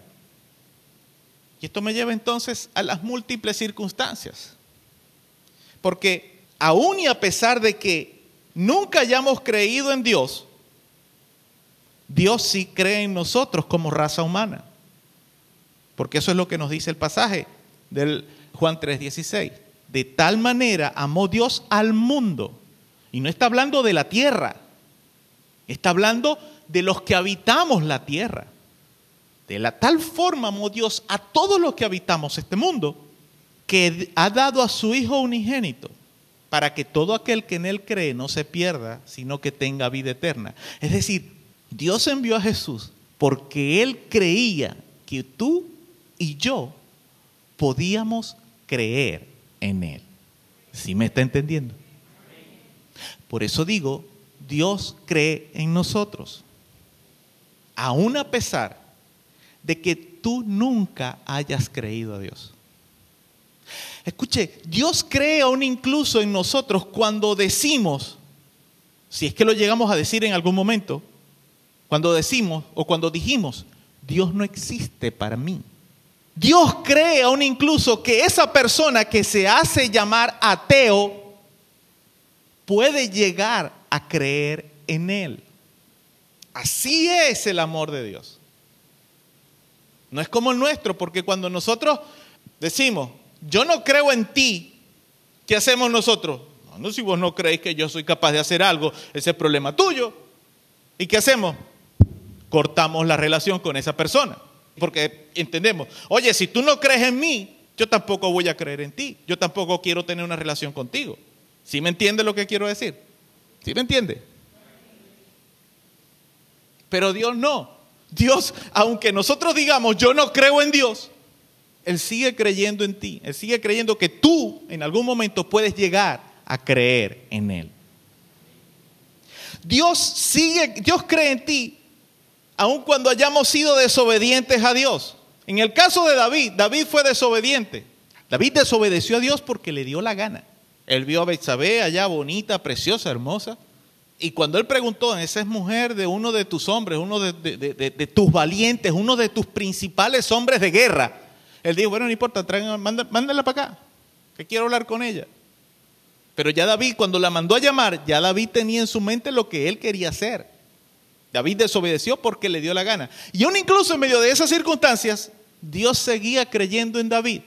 Y esto me lleva entonces a las múltiples circunstancias. Porque aún y a pesar de que nunca hayamos creído en Dios, Dios sí cree en nosotros como raza humana. Porque eso es lo que nos dice el pasaje del Juan tres dieciséis. De tal manera amó Dios al mundo. Y no está hablando de la tierra. Está hablando de los que habitamos la tierra. De la tal forma amó Dios a todos los que habitamos este mundo, que ha dado a su Hijo unigénito, para que todo aquel que en Él cree no se pierda, sino que tenga vida eterna. Es decir, Dios envió a Jesús porque Él creía que tú y yo podíamos creer en Él. ¿Sí me está entendiendo? Por eso digo, Dios cree en nosotros. Aún a pesar de que tú nunca hayas creído a Dios. Escuche, Dios cree aún incluso en nosotros cuando decimos, si es que lo llegamos a decir en algún momento, cuando decimos o cuando dijimos, Dios no existe para mí. Dios cree aún incluso que esa persona que se hace llamar ateo puede llegar a creer en Él. Así es el amor de Dios. No es como el nuestro, porque cuando nosotros decimos, yo no creo en ti, ¿qué hacemos nosotros? No, no, si vos no creéis que yo soy capaz de hacer algo, ese es problema tuyo. ¿Y qué hacemos? Cortamos la relación con esa persona. Porque entendemos, oye, si tú no crees en mí, yo tampoco voy a creer en ti. Yo tampoco quiero tener una relación contigo. ¿Sí me entiende lo que quiero decir? ¿Sí me entiende? Pero Dios no. Dios, aunque nosotros digamos, yo no creo en Dios, Él sigue creyendo en ti. Él sigue creyendo que tú en algún momento puedes llegar a creer en Él. Dios sigue, Dios cree en ti, aun cuando hayamos sido desobedientes a Dios. En el caso de David, David fue desobediente. David desobedeció a Dios porque le dio la gana. Él vio a Betsabé allá bonita, preciosa, hermosa. Y cuando él preguntó, esa es mujer de uno de tus hombres, uno de, de, de, de, de tus valientes, uno de tus principales hombres de guerra. Él dijo, bueno, no importa, traigan, manda, mándala para acá, que quiero hablar con ella. Pero ya David, cuando la mandó a llamar, ya David tenía en su mente lo que él quería hacer. David desobedeció porque le dio la gana. Y aún incluso en medio de esas circunstancias, Dios seguía creyendo en David.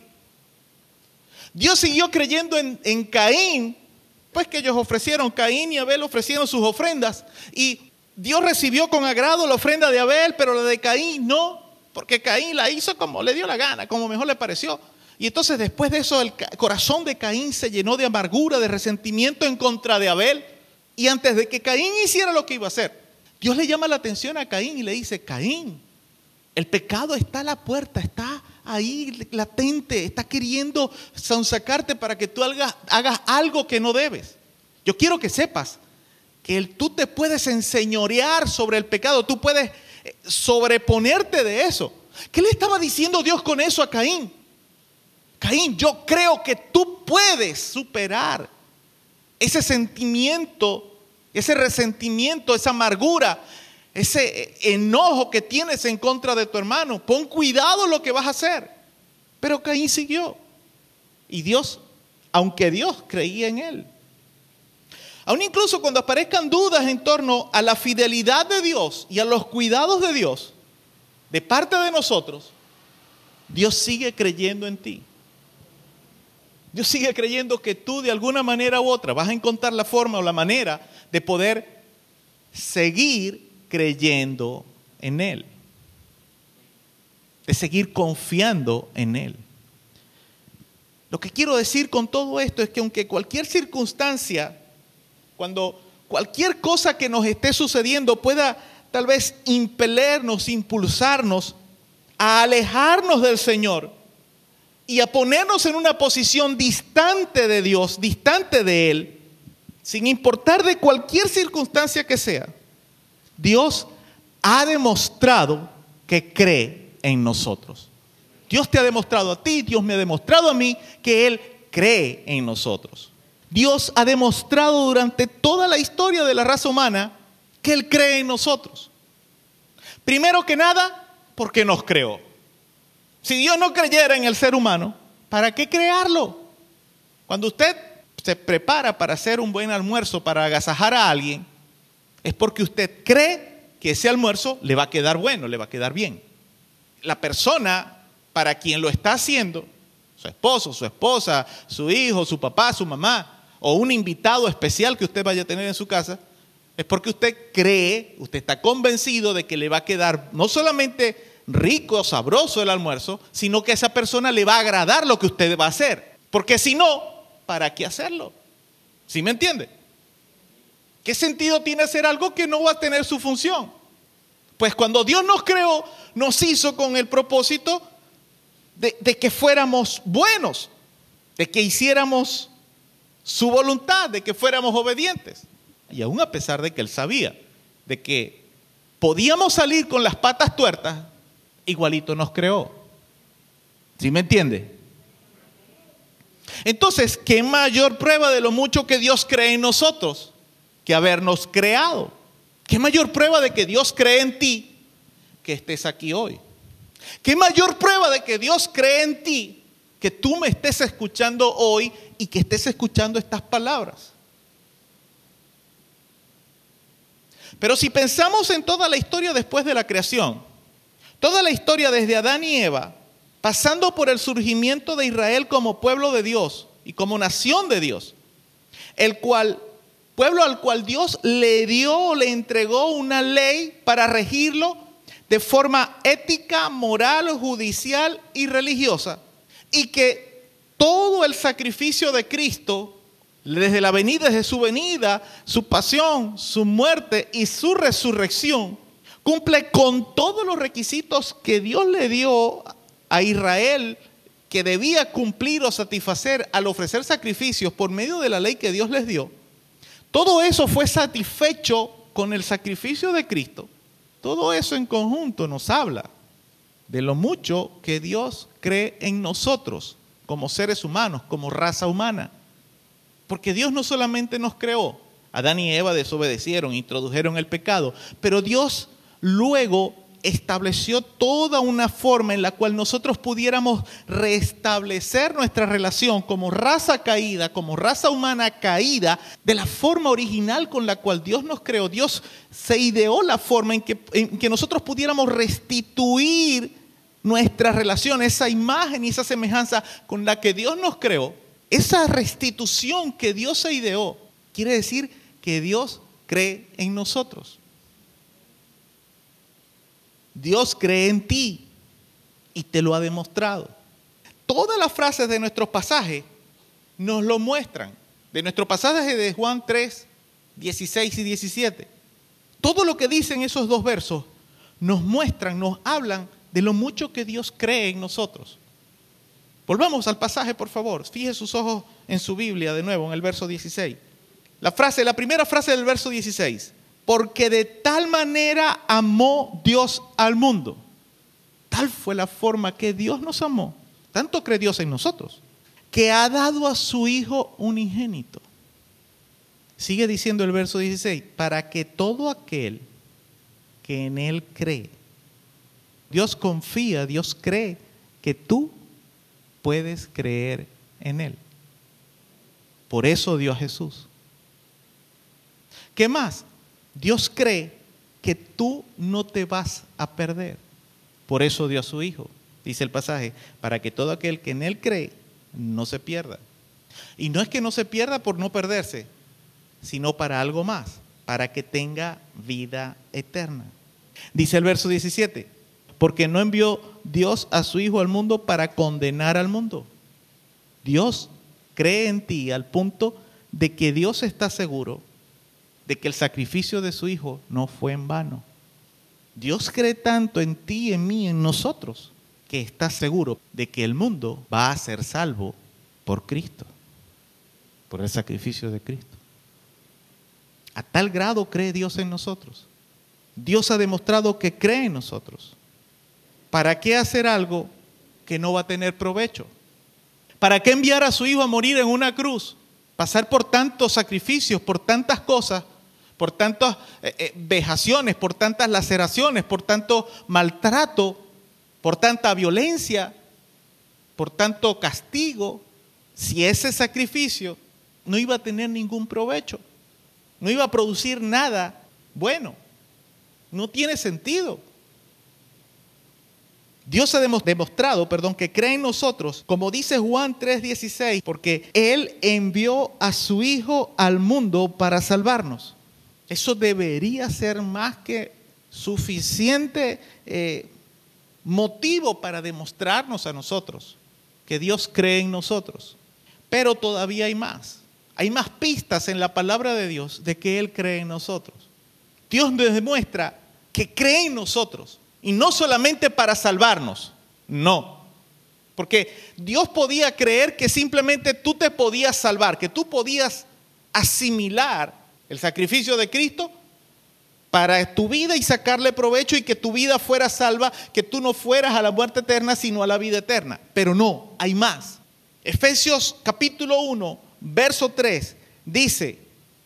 Dios siguió creyendo en, en Caín, pues que ellos ofrecieron, Caín y Abel ofrecieron sus ofrendas. Y Dios recibió con agrado la ofrenda de Abel, pero la de Caín no, porque Caín la hizo como le dio la gana, como mejor le pareció. Y entonces después de eso el corazón de Caín se llenó de amargura, de resentimiento en contra de Abel. Y antes de que Caín hiciera lo que iba a hacer, Dios le llama la atención a Caín y le dice, Caín, el pecado está a la puerta, está ahí latente, está queriendo sonsacarte para que tú hagas, hagas algo que no debes. Yo quiero que sepas que el, tú te puedes enseñorear sobre el pecado, tú puedes sobreponerte de eso. ¿Qué le estaba diciendo Dios con eso a Caín? Caín, yo creo que tú puedes superar ese sentimiento, ese resentimiento, esa amargura, ese enojo que tienes en contra de tu hermano. Pon cuidado lo que vas a hacer. Pero Caín siguió. Y Dios, aunque Dios creía en él. Aún incluso cuando aparezcan dudas en torno a la fidelidad de Dios y a los cuidados de Dios, de parte de nosotros, Dios sigue creyendo en ti. Dios sigue creyendo que tú de alguna manera u otra vas a encontrar la forma o la manera de poder seguir creyendo en Él, de seguir confiando en Él. Lo que quiero decir con todo esto es que aunque cualquier circunstancia, cuando cualquier cosa que nos esté sucediendo pueda tal vez impelernos, impulsarnos a alejarnos del Señor y a ponernos en una posición distante de Dios, distante de Él, sin importar de cualquier circunstancia que sea, Dios ha demostrado que cree en nosotros. Dios te ha demostrado a ti, Dios me ha demostrado a mí que Él cree en nosotros. Dios ha demostrado durante toda la historia de la raza humana que Él cree en nosotros. Primero que nada, porque nos creó. Si Dios no creyera en el ser humano, ¿para qué crearlo? Cuando usted se prepara para hacer un buen almuerzo, para agasajar a alguien, es porque usted cree que ese almuerzo le va a quedar bueno, le va a quedar bien. La persona para quien lo está haciendo, su esposo, su esposa, su hijo, su papá, su mamá, o un invitado especial que usted vaya a tener en su casa, es porque usted cree, usted está convencido de que le va a quedar no solamente rico, sabroso el almuerzo, sino que a esa persona le va a agradar lo que usted va a hacer. Porque si no, ¿para qué hacerlo? ¿Sí me entiende? ¿Qué sentido tiene hacer algo que no va a tener su función? Pues cuando Dios nos creó, nos hizo con el propósito de, de que fuéramos buenos, de que hiciéramos su voluntad, de que fuéramos obedientes. Y aún a pesar de que Él sabía de que podíamos salir con las patas tuertas, igualito nos creó. ¿Sí me entiende? Entonces, ¿qué mayor prueba de lo mucho que Dios cree en nosotros que habernos creado? ¿Qué mayor prueba de que Dios cree en ti que estés aquí hoy? ¿Qué mayor prueba de que Dios cree en ti que tú me estés escuchando hoy y que estés escuchando estas palabras? Pero si pensamos en toda la historia después de la creación, toda la historia desde Adán y Eva, pasando por el surgimiento de Israel como pueblo de Dios y como nación de Dios, el cual, pueblo al cual Dios le dio, le entregó una ley para regirlo de forma ética, moral, judicial y religiosa, y que todo el sacrificio de Cristo, desde la venida, desde su venida, su pasión, su muerte y su resurrección, cumple con todos los requisitos que Dios le dio a Israel que debía cumplir o satisfacer al ofrecer sacrificios por medio de la ley que Dios les dio, todo eso fue satisfecho con el sacrificio de Cristo. Todo eso en conjunto nos habla de lo mucho que Dios cree en nosotros como seres humanos, como raza humana. Porque Dios no solamente nos creó, Adán y Eva desobedecieron, introdujeron el pecado, pero Dios luego estableció toda una forma en la cual nosotros pudiéramos restablecer nuestra relación como raza caída, como raza humana caída, de la forma original con la cual Dios nos creó. Dios se ideó la forma en que, en que nosotros pudiéramos restituir nuestra relación, esa imagen y esa semejanza con la que Dios nos creó. Esa restitución que Dios se ideó quiere decir que Dios cree en nosotros. Dios cree en ti y te lo ha demostrado. Todas las frases de nuestros pasajes nos lo muestran. De nuestro pasaje de Juan tres, dieciséis y diecisiete. Todo lo que dicen esos dos versos nos muestran, nos hablan de lo mucho que Dios cree en nosotros. Volvamos al pasaje, por favor. Fije sus ojos en su Biblia de nuevo, en el verso dieciséis. La frase, la primera frase del verso dieciséis. Porque de tal manera amó Dios al mundo. Tal fue la forma que Dios nos amó. Tanto cree Dios en nosotros, que ha dado a su Hijo unigénito. Sigue diciendo el verso dieciséis. Para que todo aquel que en Él cree. Dios confía, Dios cree que tú puedes creer en Él. Por eso dio a Jesús. ¿Qué más? Dios cree que tú no te vas a perder. Por eso dio a su Hijo, dice el pasaje, para que todo aquel que en Él cree no se pierda. Y no es que no se pierda por no perderse, sino para algo más, para que tenga vida eterna. Dice el verso diecisiete, porque no envió Dios a su Hijo al mundo para condenar al mundo. Dios cree en ti al punto de que Dios está seguro de que el sacrificio de su Hijo no fue en vano. Dios cree tanto en ti, en mí, en nosotros, que está seguro de que el mundo va a ser salvo por Cristo, por el sacrificio de Cristo. A tal grado cree Dios en nosotros. Dios ha demostrado que cree en nosotros. ¿Para qué hacer algo que no va a tener provecho? ¿Para qué enviar a su Hijo a morir en una cruz? Pasar por tantos sacrificios, por tantas cosas, por tantas eh, eh, vejaciones, por tantas laceraciones, por tanto maltrato, por tanta violencia, por tanto castigo, si ese sacrificio no iba a tener ningún provecho, no iba a producir nada bueno, no tiene sentido. Dios ha demostrado, perdón, que cree en nosotros, como dice Juan tres dieciséis, porque Él envió a su Hijo al mundo para salvarnos. Eso debería ser más que suficiente eh, motivo para demostrarnos a nosotros que Dios cree en nosotros. Pero todavía hay más. Hay más pistas en la palabra de Dios de que Él cree en nosotros. Dios nos demuestra que cree en nosotros. Y no solamente para salvarnos, no. Porque Dios podía creer que simplemente tú te podías salvar, que tú podías asimilar el sacrificio de Cristo para tu vida y sacarle provecho y que tu vida fuera salva, que tú no fueras a la muerte eterna, sino a la vida eterna. Pero no, hay más. Efesios capítulo uno, verso tres, dice: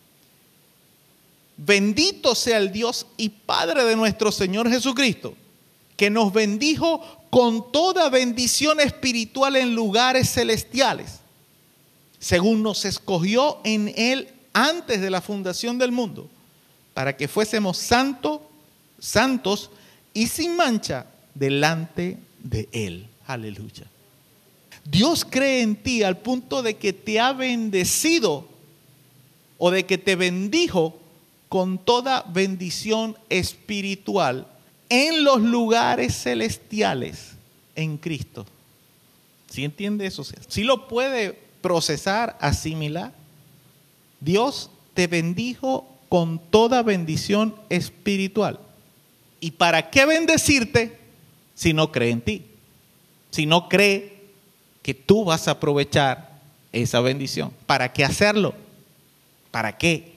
bendito sea el Dios y Padre de nuestro Señor Jesucristo, que nos bendijo con toda bendición espiritual en lugares celestiales, según nos escogió en Él antes de la fundación del mundo, para que fuésemos santos, santos y sin mancha delante de Él. Aleluya. Dios cree en ti al punto de que te ha bendecido o de que te bendijo con toda bendición espiritual en los lugares celestiales en Cristo. ¿Sí entiende eso? ¿Sí lo puede procesar, asimilar? Dios te bendijo con toda bendición espiritual. ¿Y para qué bendecirte si no cree en ti? Si no cree que tú vas a aprovechar esa bendición. ¿Para qué hacerlo? ¿Para qué?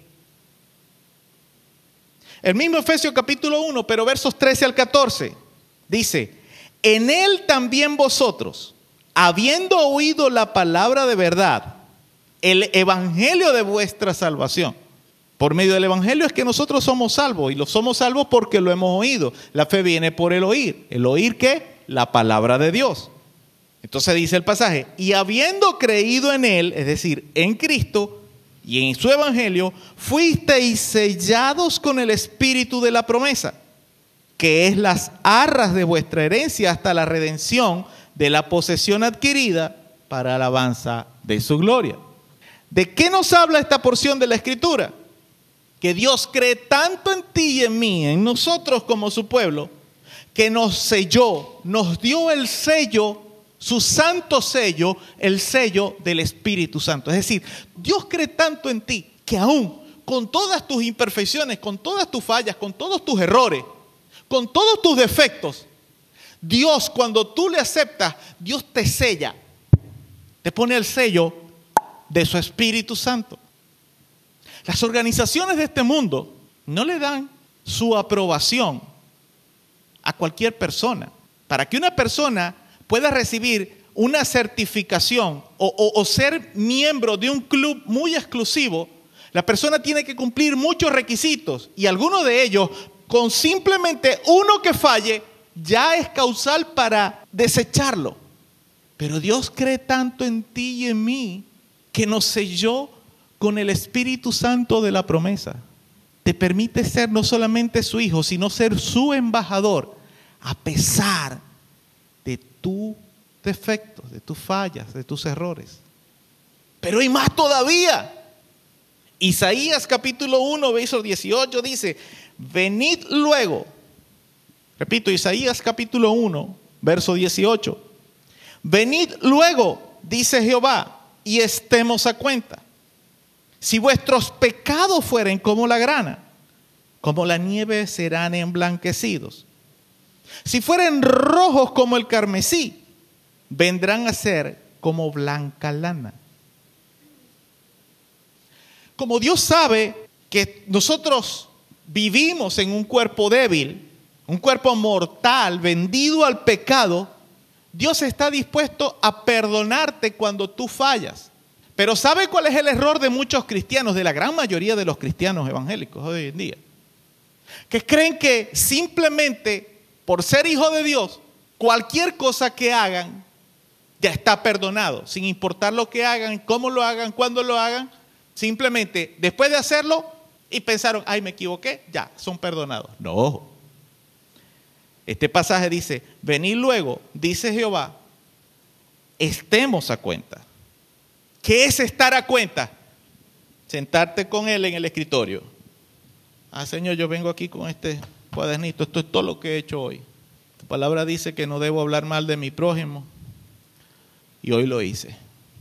El mismo Efesios capítulo uno, pero versos trece al catorce, dice: en él también vosotros, habiendo oído la palabra de verdad, el evangelio de vuestra salvación. Por medio del evangelio es que nosotros somos salvos, y lo somos salvos porque lo hemos oído. La fe viene por el oír. ¿El oír qué? La palabra de Dios. Entonces dice el pasaje: y habiendo creído en él, es decir, en Cristo y en su evangelio, fuisteis sellados con el espíritu de la promesa, que es las arras de vuestra herencia hasta la redención de la posesión adquirida para alabanza de su gloria. ¿De qué nos habla esta porción de la Escritura? Que Dios cree tanto en ti y en mí, en nosotros como su pueblo, que nos selló, nos dio el sello, su santo sello, el sello del Espíritu Santo. Es decir, Dios cree tanto en ti que aún con todas tus imperfecciones, con todas tus fallas, con todos tus errores, con todos tus defectos, Dios, cuando tú le aceptas, Dios te sella, te pone el sello de su Espíritu Santo. Las organizaciones de este mundo no le dan su aprobación a cualquier persona. Para que una persona pueda recibir una certificación o, o, o ser miembro de un club muy exclusivo, la persona tiene que cumplir muchos requisitos, y algunos de ellos, con simplemente uno que falle, ya es causal para desecharlo. Pero Dios cree tanto en ti y en mí que nos selló con el Espíritu Santo de la promesa. Te permite ser no solamente su hijo, sino ser su embajador, a pesar de tus defectos, de tus fallas, de tus errores. Pero hay más todavía. Isaías capítulo uno, verso dieciocho dice: venid luego. Repito, Isaías capítulo uno, verso dieciocho. Venid luego, dice Jehová, y estemos a cuenta. Si vuestros pecados fueren como la grana, como la nieve serán emblanquecidos. Si fueren rojos como el carmesí, vendrán a ser como blanca lana. Como Dios sabe que nosotros vivimos en un cuerpo débil, un cuerpo mortal, vendido al pecado, Dios está dispuesto a perdonarte cuando tú fallas. Pero ¿sabe cuál es el error de muchos cristianos, de la gran mayoría de los cristianos evangélicos hoy en día? Que creen que simplemente por ser hijo de Dios, cualquier cosa que hagan ya está perdonado, sin importar lo que hagan, cómo lo hagan, cuándo lo hagan. Simplemente después de hacerlo y pensaron: ay, me equivoqué, ya, son perdonados. No. Este pasaje dice: venid luego, dice Jehová, estemos a cuenta. ¿Qué es estar a cuenta? Sentarte con él en el escritorio. Ah, Señor, yo vengo aquí con este cuadernito, esto es todo lo que he hecho hoy. Tu palabra dice que no debo hablar mal de mi prójimo, y hoy lo hice.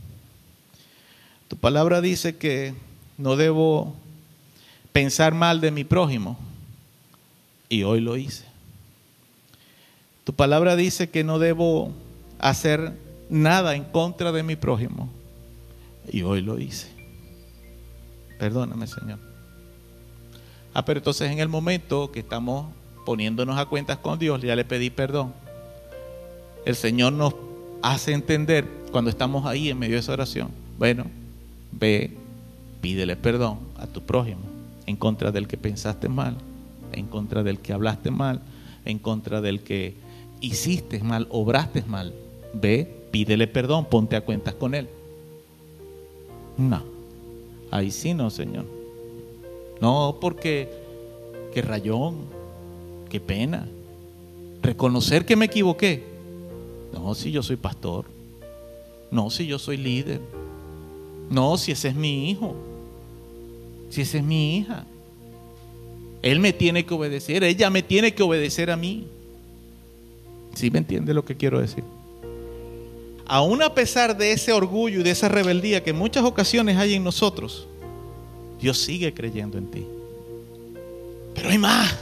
Tu palabra dice que no debo pensar mal de mi prójimo, y hoy lo hice. Tu palabra dice que no debo hacer nada en contra de mi prójimo, y hoy lo hice. Perdóname, Señor. Ah, pero entonces en el momento que estamos poniéndonos a cuentas con Dios, ya le pedí perdón. El Señor nos hace entender cuando estamos ahí en medio de esa oración: bueno, ve, pídele perdón a tu prójimo en contra del que pensaste mal, en contra del que hablaste mal, en contra del que hiciste mal, obraste mal. Ve, pídele perdón, ponte a cuentas con él. No, ahí sí no, Señor. No, porque qué rayón, qué pena. Reconocer que me equivoqué. No, si yo soy pastor. No, si yo soy líder. No, si ese es mi hijo. Si esa es mi hija. Él me tiene que obedecer, ella me tiene que obedecer a mí. ¿Sí me entiende lo que quiero decir? Aún a pesar de ese orgullo y de esa rebeldía que en muchas ocasiones hay en nosotros, Dios sigue creyendo en ti. Pero hay más.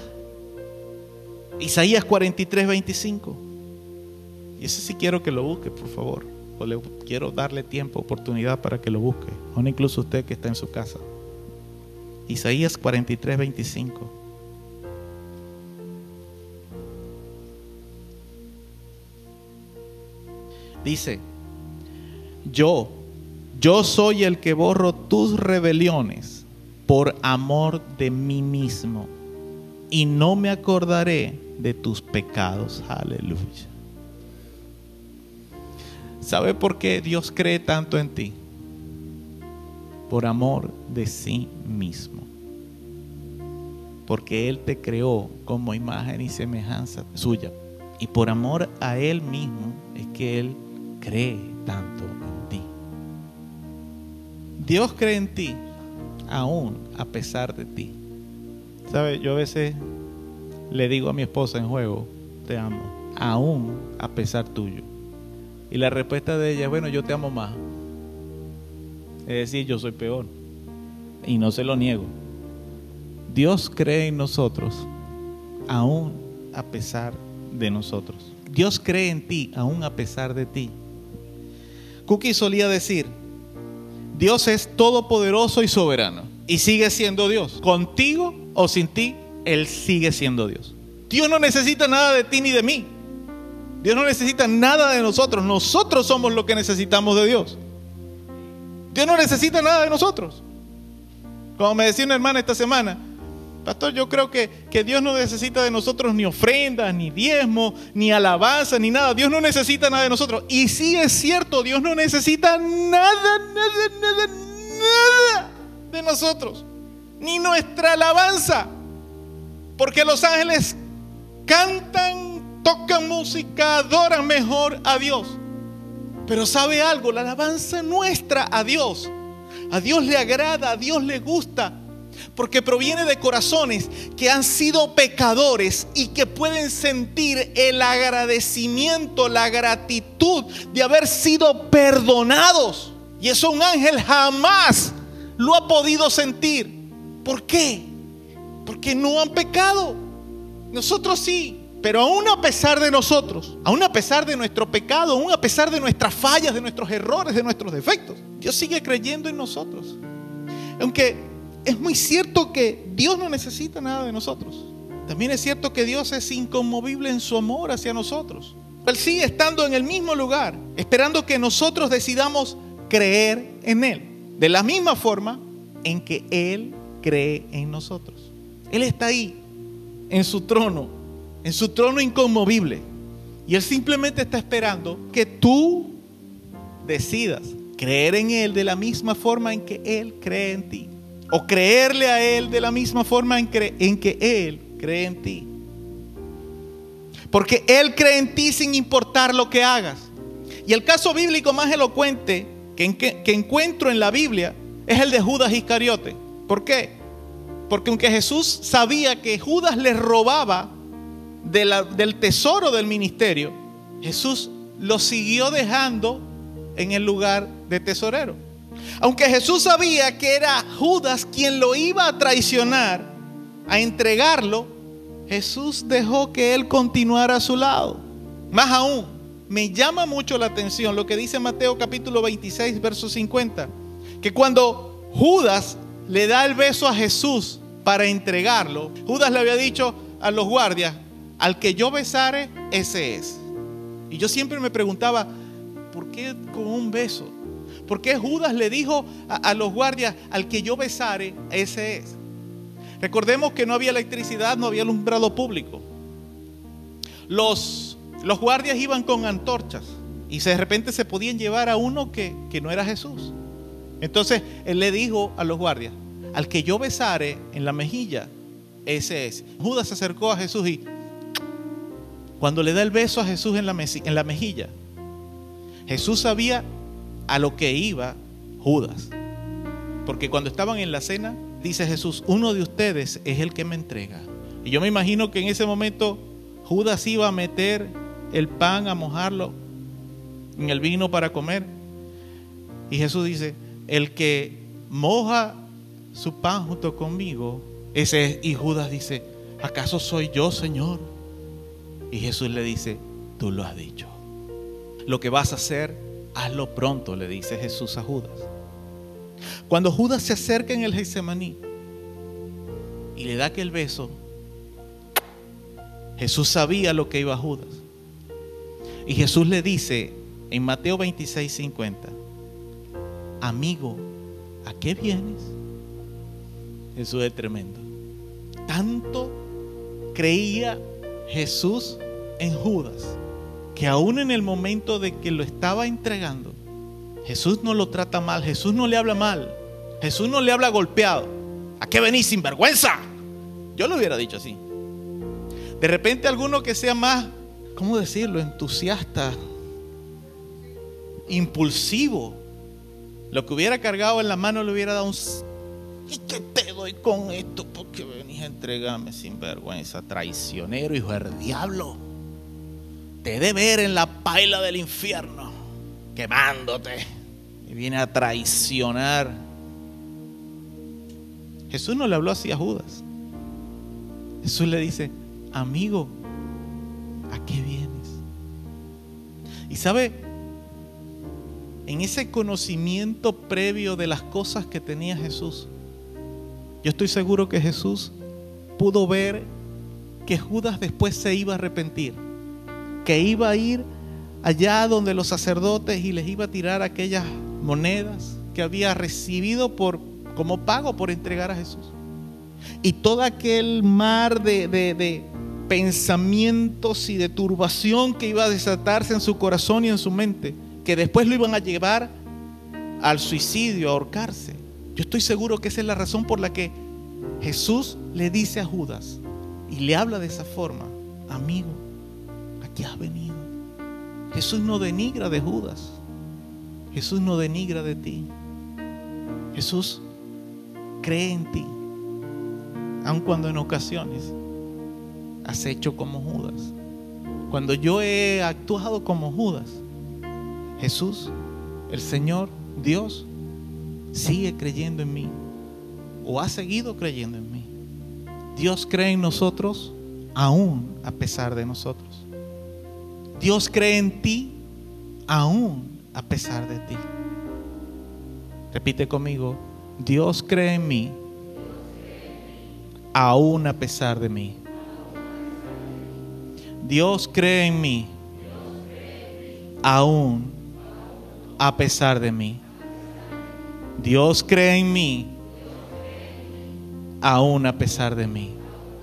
Isaías cuarenta y tres, veinticinco. Y ese sí quiero que lo busque, por favor. tiempo, le, quiero darle tiempo, oportunidad para que lo busque, aún incluso usted que está en su casa. Isaías cuarenta y tres, veinticinco. Dice: yo, yo soy el que borro tus rebeliones por amor de mí mismo, y no me acordaré de tus pecados. Aleluya. ¿Sabe por qué Dios cree tanto en ti? Por amor de sí mismo. Porque Él te creó como imagen y semejanza suya. Y por amor a Él mismo es que Él cree tanto en ti. Dios cree en ti aún a pesar de ti. ¿Sabe? Yo a veces le digo a mi esposa en juego: te amo, aún a pesar tuyo. Y la respuesta de ella es: bueno, yo te amo más. Es decir, yo soy peor. Y no se lo niego. Dios cree en nosotros aún a pesar de nosotros. Dios cree en ti aún a pesar de ti. Cookie solía decir: Dios es todopoderoso y soberano, y sigue siendo Dios. Contigo o sin ti, Él sigue siendo Dios. Dios no necesita nada de ti ni de mí. Dios no necesita nada de nosotros. Nosotros somos lo que necesitamos de Dios. Dios no necesita nada de nosotros. Como me decía una hermana esta semana: pastor, yo creo que, que Dios no necesita de nosotros ni ofrendas, ni diezmo, ni alabanza, ni nada. Dios no necesita nada de nosotros. Y sí es cierto, Dios no necesita nada, nada, nada, nada de nosotros. Ni nuestra alabanza. Porque los ángeles cantan, tocan música, adoran mejor a Dios. Pero ¿sabe algo? La alabanza nuestra a Dios, a Dios le agrada, a Dios le gusta, porque proviene de corazones que han sido pecadores y que pueden sentir el agradecimiento, la gratitud de haber sido perdonados. Y eso un ángel jamás lo ha podido sentir. ¿Por qué? Porque no han pecado. Nosotros sí. Pero aún a pesar de nosotros, aún a pesar de nuestro pecado, aún a pesar de nuestras fallas, de nuestros errores, de nuestros defectos, Dios sigue creyendo en nosotros. Aunque es muy cierto que Dios no necesita nada de nosotros, también es cierto que Dios es inconmovible en su amor hacia nosotros. Él sigue estando en el mismo lugar, esperando que nosotros decidamos creer en Él, de la misma forma en que Él cree en nosotros. Él está ahí, en su trono, en su trono inconmovible, y Él simplemente está esperando que tú decidas creer en Él de la misma forma en que Él cree en ti, o creerle a Él de la misma forma en, cre- en que Él cree en ti. Porque Él cree en ti sin importar lo que hagas. Y el caso bíblico más elocuente que, en, que, que encuentro en la Biblia es el de Judas Iscariote. ¿Por qué? Porque aunque Jesús sabía que Judas le robaba De la, del tesoro del ministerio, Jesús lo siguió dejando en el lugar de tesorero. Aunque Jesús sabía que era Judas quien lo iba a traicionar, a entregarlo, Jesús dejó que él continuara a su lado. Más aún, me llama mucho la atención lo que dice Mateo capítulo veintiséis, verso cincuenta, que cuando Judas le da el beso a Jesús para entregarlo, Judas le había dicho a los guardias: al que yo besare, ese es. Y yo siempre me preguntaba, ¿por qué con un beso? ¿Por qué Judas le dijo a, a los guardias: al que yo besare, ese es? Recordemos que no había electricidad, no había alumbrado público. Los, los guardias iban con antorchas y de repente se podían llevar a uno que, que no era Jesús. Entonces él le dijo a los guardias: al que yo besare en la mejilla, ese es. Judas se acercó a Jesús y cuando le da el beso a Jesús en la, me- en la mejilla, Jesús sabía a lo que iba Judas. Porque cuando estaban en la cena, dice Jesús: uno de ustedes es el que me entrega. Y yo me imagino que en ese momento Judas iba a meter el pan, a mojarlo en el vino para comer. Y Jesús dice: el que moja su pan junto conmigo, ese es. Y Judas dice: ¿acaso soy yo, Señor? Y Jesús le dice: tú lo has dicho. Lo que vas a hacer, hazlo pronto, le dice Jesús a Judas. Cuando Judas se acerca en el Getsemaní y le da aquel beso, Jesús sabía lo que iba a Judas. Y Jesús le dice en Mateo veintiséis, cincuenta, amigo, ¿a qué vienes? Jesús es tremendo. Tanto creía Jesús en Judas que aún en el momento de que lo estaba entregando, Jesús no lo trata mal, Jesús no le habla mal, Jesús no le habla golpeado. ¿A qué venís, sinvergüenza? Yo lo hubiera dicho así. De repente alguno que sea más, ¿cómo decirlo?, entusiasta, impulsivo, lo que hubiera cargado en la mano le hubiera dado un... ¿Y qué te doy con esto? Porque venís a entregarme, sinvergüenza, traicionero, hijo del diablo. Te he de ver en la paila del infierno, quemándote. Y viene a traicionar. Jesús no le habló así a Judas. Jesús le dice, amigo, ¿a qué vienes? Y sabe, en ese conocimiento previo de las cosas que tenía Jesús, yo estoy seguro que Jesús pudo ver que Judas después se iba a arrepentir, que iba a ir allá donde los sacerdotes y les iba a tirar aquellas monedas que había recibido por, como pago por entregar a Jesús. Y todo aquel mar de, de, de pensamientos y de turbación que iba a desatarse en su corazón y en su mente, que después lo iban a llevar al suicidio, a ahorcarse. Yo estoy seguro que esa es la razón por la que Jesús le dice a Judas y le habla de esa forma, amigo, ¿a qué has venido? Jesús no denigra de Judas, Jesús no denigra de ti. Jesús cree en ti, aun cuando en ocasiones has hecho como Judas. Cuando yo he actuado como Judas, Jesús, el Señor, Dios, sigue creyendo en mí, o ha seguido creyendo en mí. Dios cree en nosotros aún a pesar de nosotros. Dios cree en ti aún a pesar de ti. Repite conmigo, Dios cree en mí aún a pesar de mí. Dios cree en mí aún a pesar de mí. Dios cree en mí aún a pesar de mí.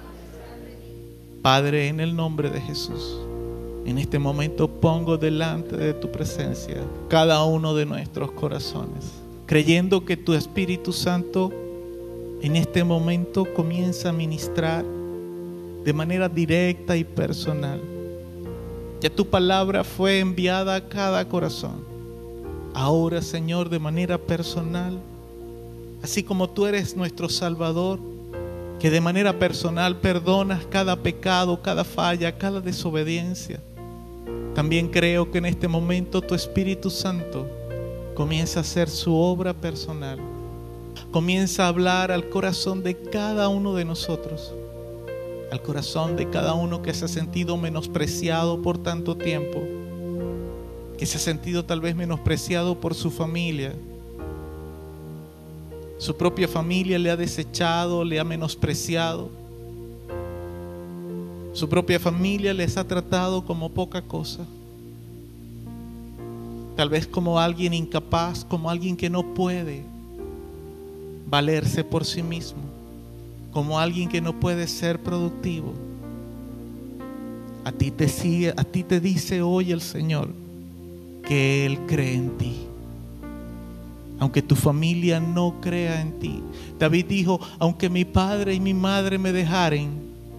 Padre, en el nombre de Jesús, en este momento pongo delante de tu presencia cada uno de nuestros corazones, creyendo que tu Espíritu Santo en este momento comienza a ministrar de manera directa y personal. Ya tu palabra fue enviada a cada corazón. Ahora, Señor, de manera personal, así como tú eres nuestro Salvador, que de manera personal perdonas cada pecado, cada falla, cada desobediencia, también creo que en este momento tu Espíritu Santo comienza a hacer su obra personal. Comienza a hablar al corazón de cada uno de nosotros, al corazón de cada uno que se ha sentido menospreciado por tanto tiempo, que se ha sentido tal vez menospreciado por su familia. Su propia familia le ha desechado, le ha menospreciado. Su propia familia les ha tratado como poca cosa. Tal vez como alguien incapaz, como alguien que no puede valerse por sí mismo, como alguien que no puede ser productivo. A ti te sigue, a ti te dice hoy el Señor que Él cree en ti, aunque tu familia no crea en ti. David dijo, aunque mi padre y mi madre me dejaren,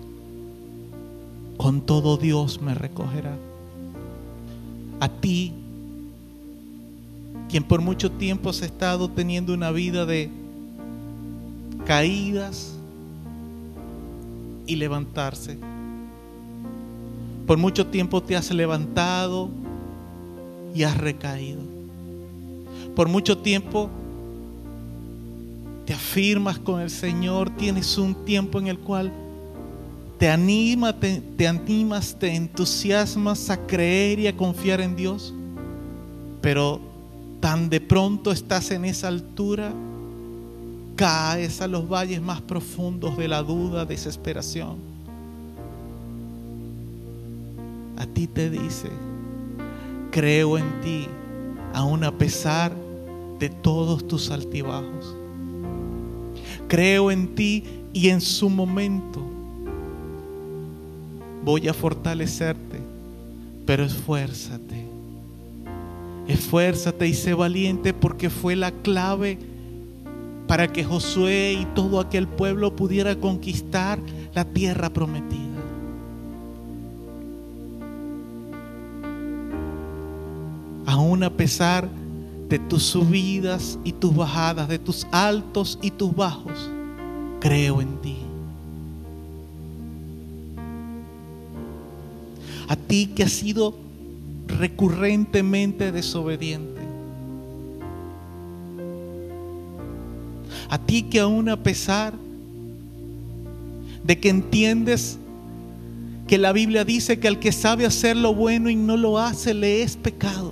con todo Dios me recogerá. A ti, quien por mucho tiempo has estado teniendo una vida de caídas y levantarse. Por mucho tiempo te has levantado y has recaído. Por mucho tiempo te afirmas con el Señor, tienes un tiempo en el cual te anima, te, te animas, te entusiasmas a creer y a confiar en Dios. pero tan de pronto estás en esa altura, caes a los valles más profundos de la duda, desesperación. A ti te dice: creo en ti, aun a pesar de todos tus altibajos. Creo en ti y en su momento voy a fortalecerte, pero esfuérzate. Esfuérzate y sé valiente, porque fue la clave para que Josué y todo aquel pueblo pudiera conquistar la tierra prometida. Aún a pesar de tus subidas y tus bajadas, de tus altos y tus bajos, creo en ti. A ti que has sido recurrentemente desobediente, a ti que aún a pesar de que entiendes que la Biblia dice que al que sabe hacer lo bueno y no lo hace, le es pecado,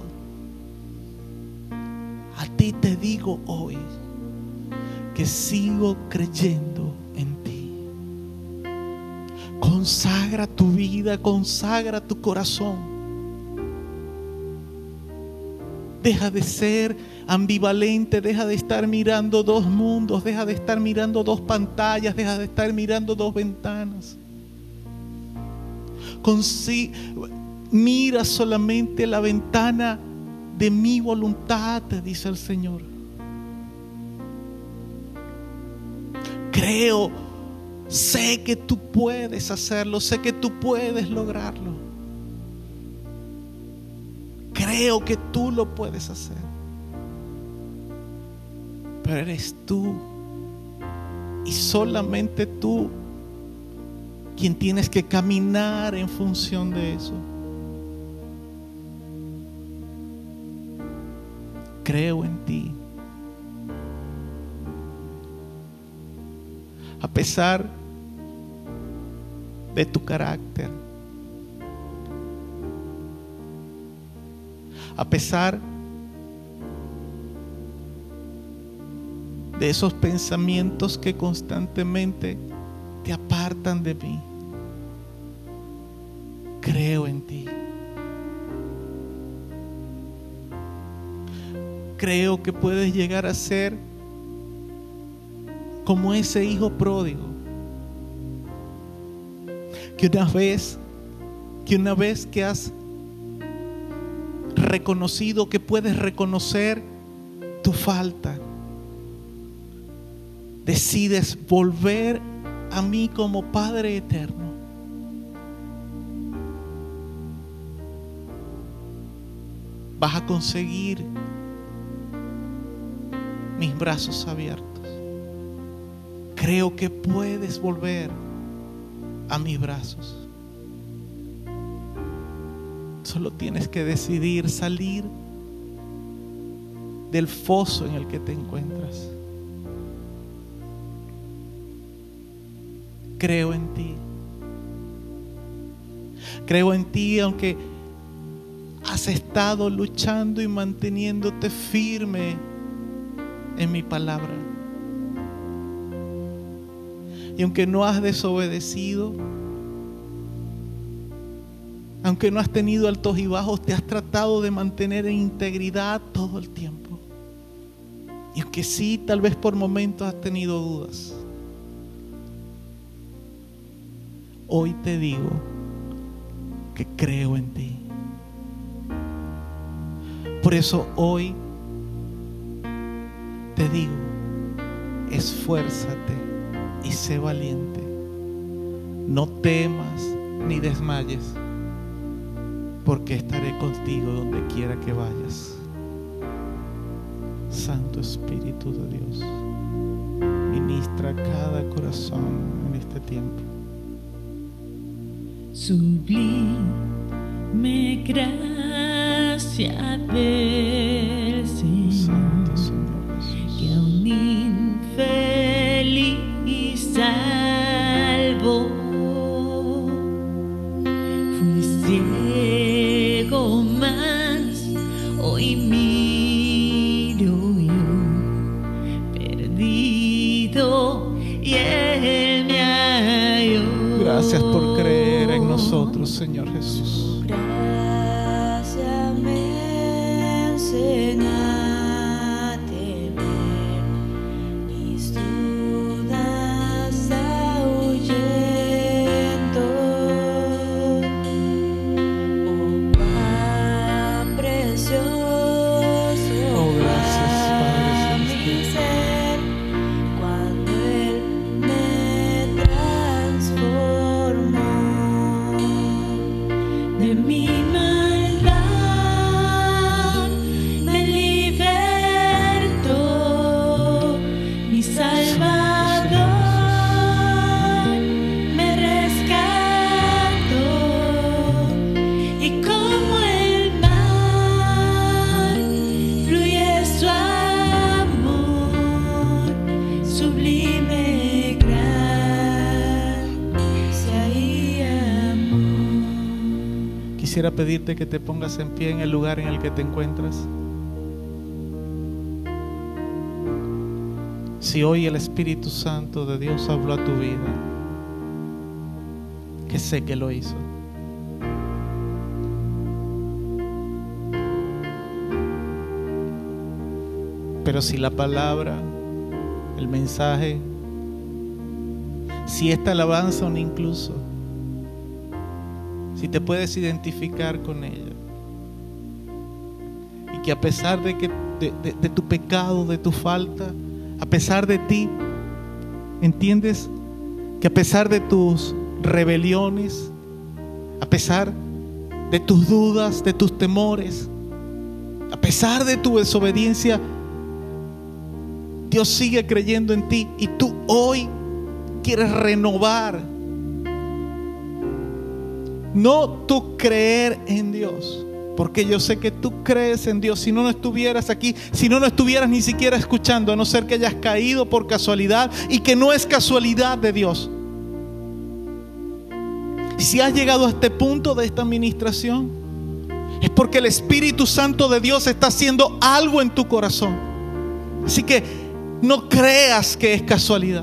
a ti te digo hoy que sigo creyendo en ti. Consagra tu vida, consagra tu corazón. Deja de ser ambivalente, deja de estar mirando dos mundos, deja de estar mirando dos pantallas, deja de estar mirando dos ventanas. Consi- mira solamente la ventana de mi voluntad, te dice el Señor. Creo, sé que tú puedes hacerlo, sé que tú puedes lograrlo. Creo que tú lo puedes hacer. Pero eres tú y solamente tú quien tienes que caminar en función de eso. Creo en ti. A pesar de tu carácter, a pesar de esos pensamientos que constantemente te apartan de mí, creo en ti. Creo que puedes llegar a ser como ese hijo pródigo, que una vez, que una vez que has reconocido, que puedes reconocer tu falta, decides volver a mí como Padre eterno. Vas a conseguir mis brazos abiertos. Creo que puedes volver a mis brazos. Solo tienes que decidir salir del foso en el que te encuentras. Creo en ti. Creo en ti aunque has estado luchando y manteniéndote firme en mi palabra. Y aunque no has desobedecido, aunque no has tenido altos y bajos, te has tratado de mantener en integridad todo el tiempo. Y aunque sí, tal vez por momentos has tenido dudas, hoy te digo que creo en ti. Por eso hoy te digo, esfuérzate y sé valiente. No temas ni desmayes, porque estaré contigo donde quiera que vayas. Santo Espíritu de Dios, ministra cada corazón en este tiempo. Sublime gracia del Señor, Santo Señor Jesús, que a un infeliz salvó. Fui ciego, mas hoy mi Gracias por creer en nosotros, Señor Jesús. Gracias me enseña a temer, mis dudas ahuyento. Oh, cuán precioso Oh, gracias, Padre mi Celestial. ser cuando Él me transformó de mi maldad, me libertó, mi Salvador me rescató, y como el mar fluye su amor, sublime gracia y amor. Quisiera pedirte que te pongas en pie en el lugar en el que te encuentras. Si hoy el Espíritu Santo de Dios habló a tu vida, que sé que lo hizo, pero si la palabra, el mensaje, si esta alabanza o incluso, si te puedes identificar con ella, y que a pesar de, que, de, de, de tu pecado, de tu falta, a pesar de ti, entiendes que a pesar de tus rebeliones, a pesar de tus dudas, de tus temores, a pesar de tu desobediencia, Dios sigue creyendo en ti y tú hoy quieres renovar. No tú creer en Dios, porque yo sé que tú crees en Dios. Si no, no estuvieras aquí, si no, no estuvieras ni siquiera escuchando, a no ser que hayas caído por casualidad, y que no es casualidad de Dios. Si has llegado a este punto de esta administración, es porque el Espíritu Santo de Dios está haciendo algo en tu corazón. Así que no creas que es casualidad.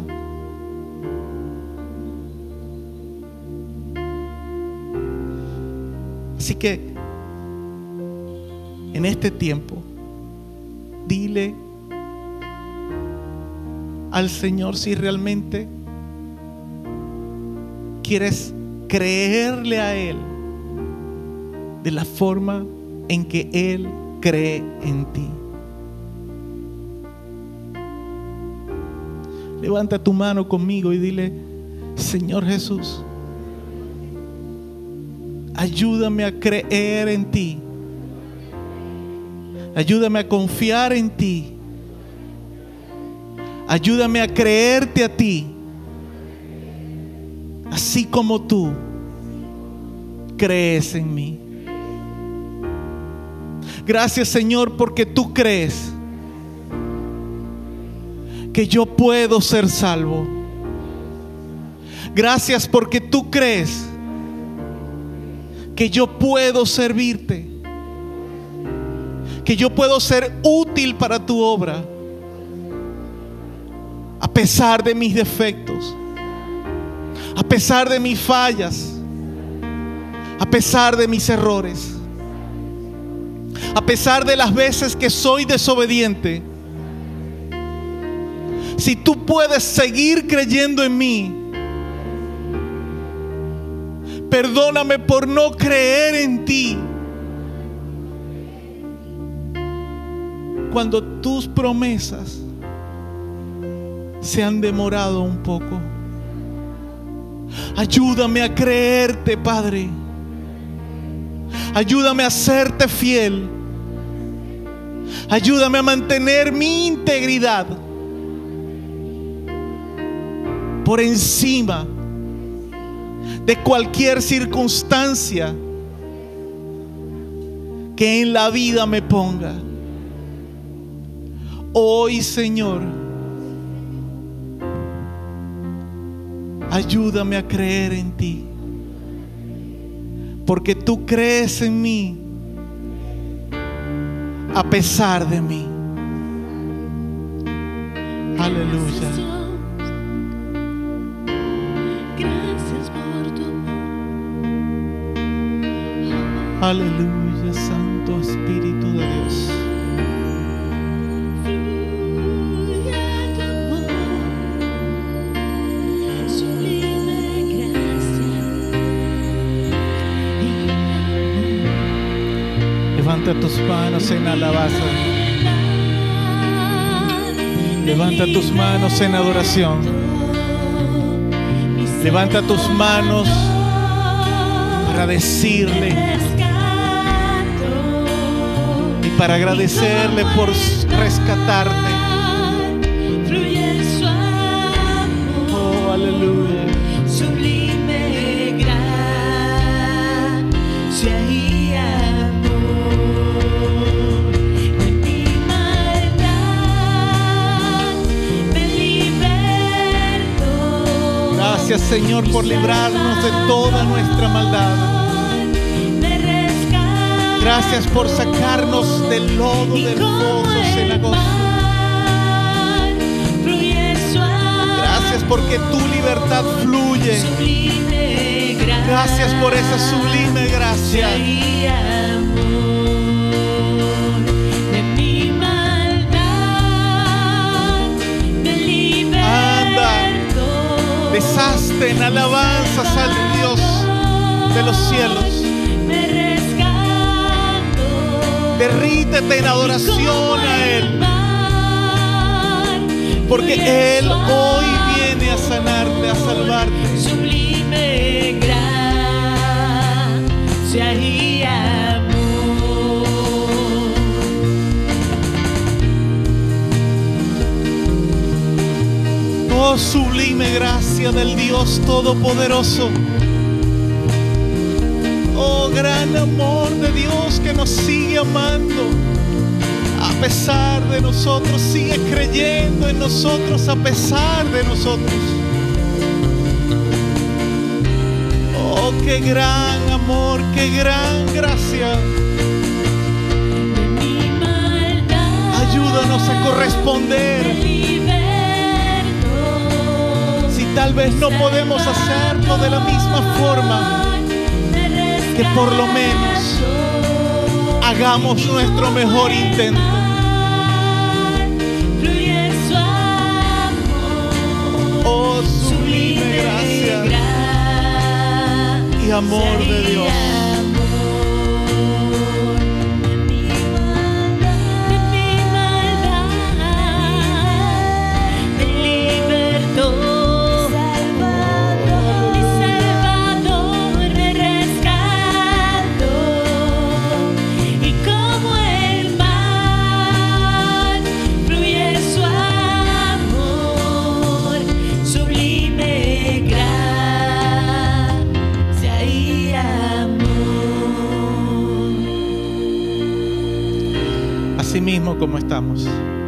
Así que en este tiempo, dile al Señor si realmente quieres creerle a Él de la forma en que Él cree en ti. Levanta tu mano conmigo y dile: Señor Jesús, ayúdame a creer en ti. Ayúdame a confiar en ti. Ayúdame a creerte a ti, así como tú crees en mí. Gracias, Señor, porque tú crees que yo puedo ser salvo. Gracias porque tú crees que yo puedo servirte, que yo puedo ser útil para tu obra, a pesar de mis defectos, a pesar de mis fallas, a pesar de mis errores, a pesar de las veces que soy desobediente. Si tú puedes seguir creyendo en mí, perdóname por no creer en ti cuando tus promesas se han demorado un poco. Ayúdame a creerte, Padre. Ayúdame a serte fiel. Ayúdame a mantener mi integridad por encima de cualquier circunstancia que en la vida me ponga. Hoy, Señor, ayúdame a creer en ti, porque tú crees en mí a pesar de mí. Aleluya. Gracias por Aleluya, Santo Espíritu de Dios. Levanta tus manos en alabanza. Levanta tus manos en adoración. Levanta tus manos para decirle y para agradecerle por rescatarte. Oh, aleluya. Sublime gracia y amor, de mi maldad me libertó. Gracias, Señor, por librarnos de toda nuestra maldad. Gracias por sacarnos del lodo del pozo cenagoso. Gracias porque tu libertad fluye. Gracias por esa sublime gracia. Anda, deshazte en alabanzas al Dios de los cielos. Derrítete en adoración a Él, porque Él hoy viene a sanarte, a salvarte. Sublime gracia y amor. Oh, sublime gracia del Dios Todopoderoso. Oh, gran amor de Dios que nos sigue amando a pesar de nosotros, sigue creyendo en nosotros a pesar de nosotros. Oh, qué gran amor, qué gran gracia. Ayúdanos a corresponder. Si tal vez no podemos hacerlo de la misma forma, que por lo menos hagamos nuestro mejor intento. Oh, sublime gracia y amor de Dios. Así mismo como estamos.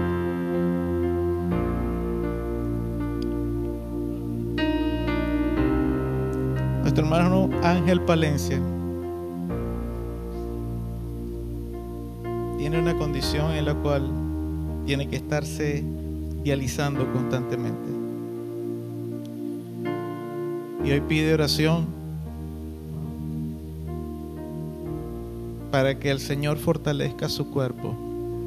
Nuestro hermano Ángel Palencia tiene una condición en la cual tiene que estarse dializando constantemente. Y hoy pide oración para que el Señor fortalezca su cuerpo,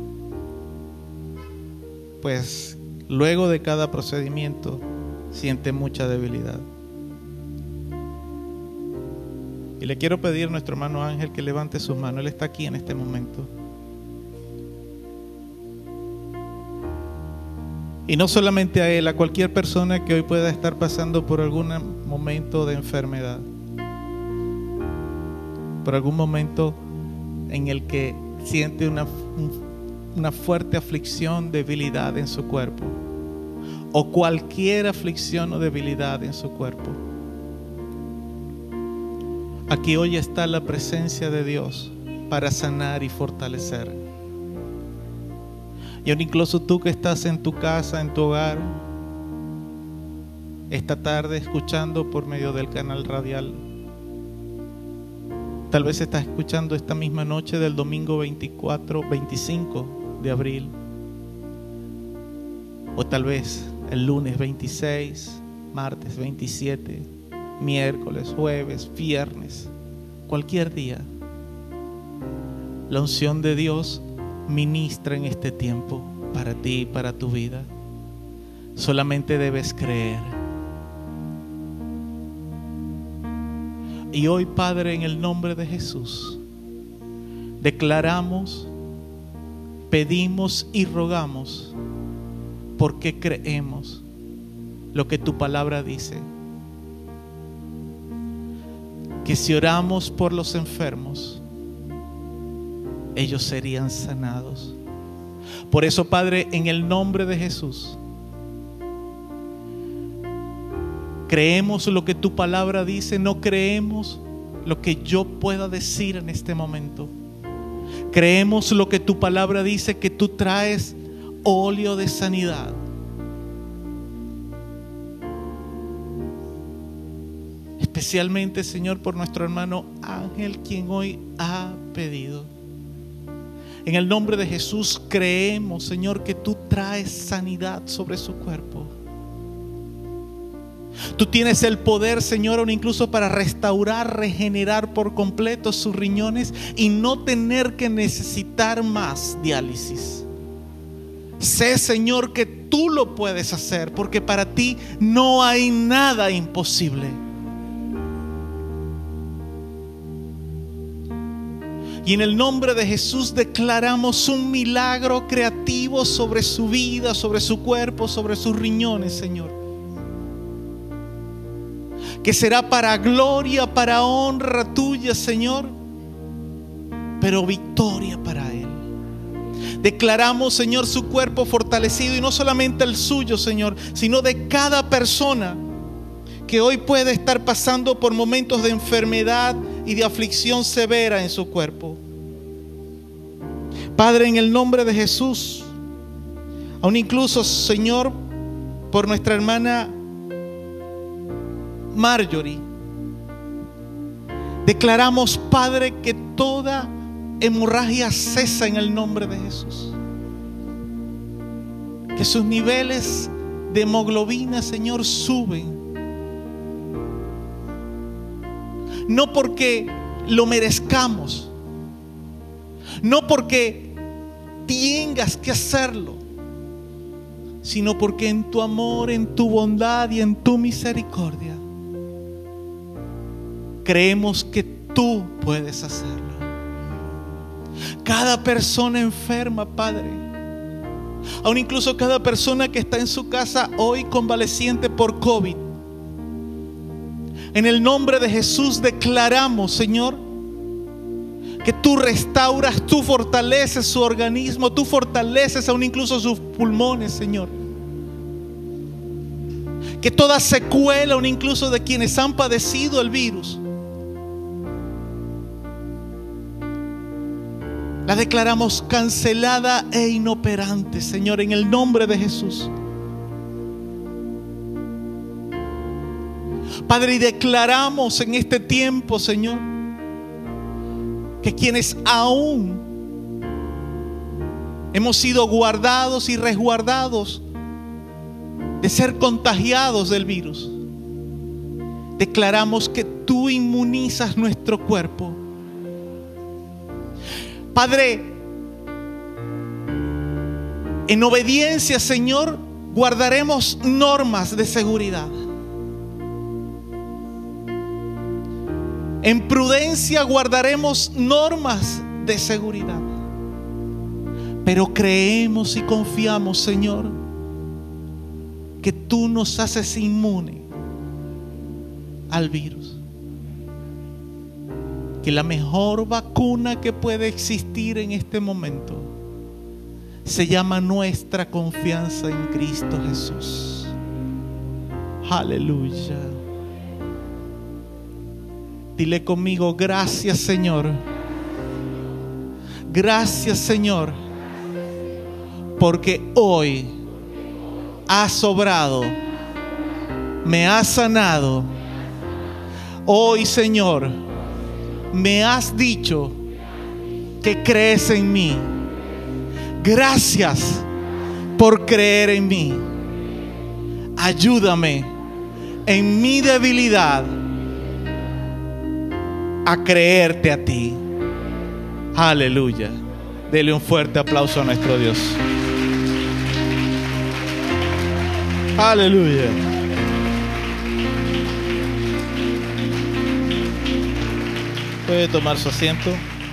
pues luego de cada procedimiento siente mucha debilidad. Y le quiero pedir a nuestro hermano Ángel que levante sus manos. Él está aquí en este momento. Y no solamente a él, a cualquier persona que hoy pueda estar pasando por algún momento de enfermedad, por algún momento en el que siente una, una fuerte aflicción, debilidad en su cuerpo, o cualquier aflicción o debilidad en su cuerpo. Aquí hoy está la presencia de Dios para sanar y fortalecer. Y aún incluso tú que estás en tu casa, en tu hogar, esta tarde escuchando por medio del canal radial, tal vez estás escuchando esta misma noche del domingo veinticuatro, veinticinco de abril, o tal vez el lunes veintiséis, martes veintisiete, miércoles, jueves, viernes, cualquier día. La unción de Dios ministra en este tiempo para ti y para tu vida. Solamente debes creer. Y hoy, Padre, en el nombre de Jesús, declaramos, pedimos y rogamos porque creemos lo que tu palabra dice. Que si oramos por los enfermos, ellos serían sanados. Por eso, Padre, en el nombre de Jesús, creemos lo que tu palabra dice, no creemos lo que yo pueda decir en este momento. Creemos lo que tu palabra dice, que tú traes óleo de sanidad. Especialmente, Señor, por nuestro hermano Ángel, quien hoy ha pedido. En el nombre de Jesús creemos, Señor, que tú traes sanidad sobre su cuerpo. Tú tienes el poder, Señor, aún incluso para restaurar, regenerar por completo sus riñones y no tener que necesitar más diálisis. Sé, Señor, que tú lo puedes hacer, porque para ti no hay nada imposible. Y en el nombre de Jesús declaramos un milagro creativo sobre su vida, sobre su cuerpo, sobre sus riñones, Señor. Que será para gloria, para honra tuya, Señor, pero victoria para Él. Declaramos, Señor, su cuerpo fortalecido, y no solamente el suyo, Señor, sino de cada persona que hoy puede estar pasando por momentos de enfermedad y de aflicción severa en su cuerpo. Padre, en el nombre de Jesús, aún incluso, Señor, por nuestra hermana Marjorie, declaramos, Padre, que toda hemorragia cesa en el nombre de Jesús. Que sus niveles de hemoglobina, Señor, suben. No porque lo merezcamos, no porque tengas que hacerlo, sino porque en tu amor, en tu bondad y en tu misericordia creemos que tú puedes hacerlo. Cada persona enferma, Padre, aún incluso cada persona que está en su casa hoy convaleciente por COVID, en el nombre de Jesús declaramos, Señor, que tú restauras, tú fortaleces su organismo, tú fortaleces aún incluso sus pulmones, Señor. Que toda secuela, aún incluso de quienes han padecido el virus, la declaramos cancelada e inoperante, Señor, en el nombre de Jesús. Padre, y declaramos en este tiempo, Señor, que quienes aún hemos sido guardados y resguardados de ser contagiados del virus, declaramos que tú inmunizas nuestro cuerpo. Padre, en obediencia, Señor, guardaremos normas de seguridad. En prudencia guardaremos normas de seguridad. Pero creemos y confiamos, Señor, que tú nos haces inmune al virus. Que la mejor vacuna que puede existir en este momento se llama nuestra confianza en Cristo Jesús. Aleluya. Dile conmigo: gracias, Señor. Gracias, Señor, porque hoy has sobrado, me has sanado. Hoy, Señor, me has dicho que crees en mí. Gracias por creer en mí. Ayúdame en mi debilidad a creerte a ti. Aleluya. Dele un fuerte aplauso a nuestro Dios. Aleluya. Puede tomar su asiento.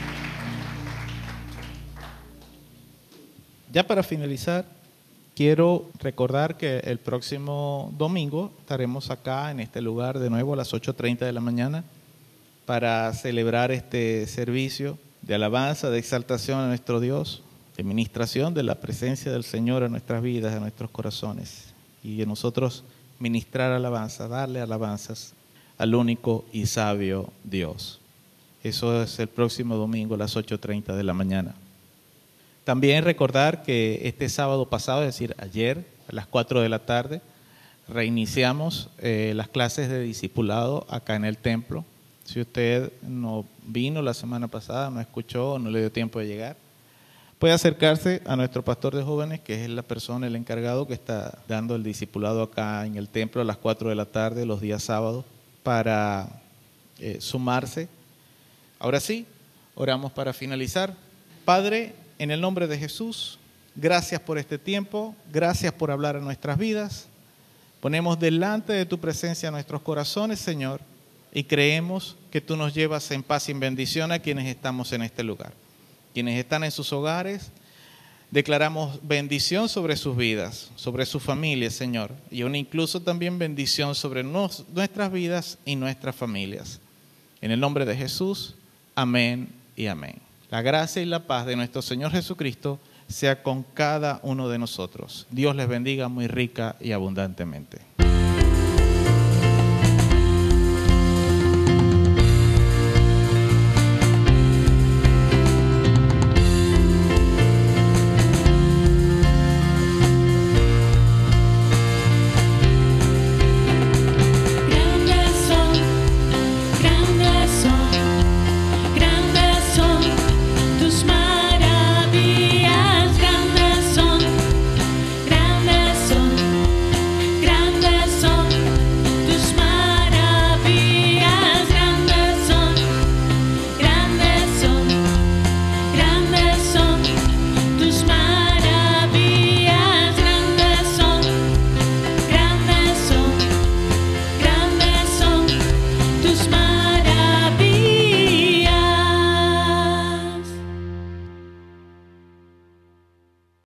Ya para finalizar, quiero recordar que el próximo domingo estaremos acá en este lugar de nuevo a las ocho treinta de la mañana para celebrar este servicio de alabanza, de exaltación a nuestro Dios, de ministración de la presencia del Señor en nuestras vidas, en nuestros corazones. Y de nosotros ministrar alabanza, darle alabanzas al único y sabio Dios. Eso es el próximo domingo a las ocho treinta de la mañana. También recordar que este sábado pasado, es decir, ayer a las cuatro de la tarde, reiniciamos eh, las clases de discipulado acá en el templo. Si usted no vino la semana pasada, no escuchó o no le dio tiempo de llegar, puede acercarse a nuestro pastor de jóvenes, que es la persona, el encargado que está dando el discipulado acá en el templo a las cuatro de la tarde los días sábados para eh, sumarse. Ahora sí, oramos para finalizar. Padre, en el nombre de Jesús, gracias por este tiempo, gracias por hablar a nuestras vidas. Ponemos delante de tu presencia nuestros corazones, Señor, y creemos que tú nos llevas en paz y en bendición a quienes estamos en este lugar. Quienes están en sus hogares, declaramos bendición sobre sus vidas, sobre sus familias, Señor, y aún incluso también bendición sobre nos, nuestras vidas y nuestras familias. En el nombre de Jesús, amén y amén. La gracia y la paz de nuestro Señor Jesucristo sea con cada uno de nosotros. Dios les bendiga muy rica y abundantemente.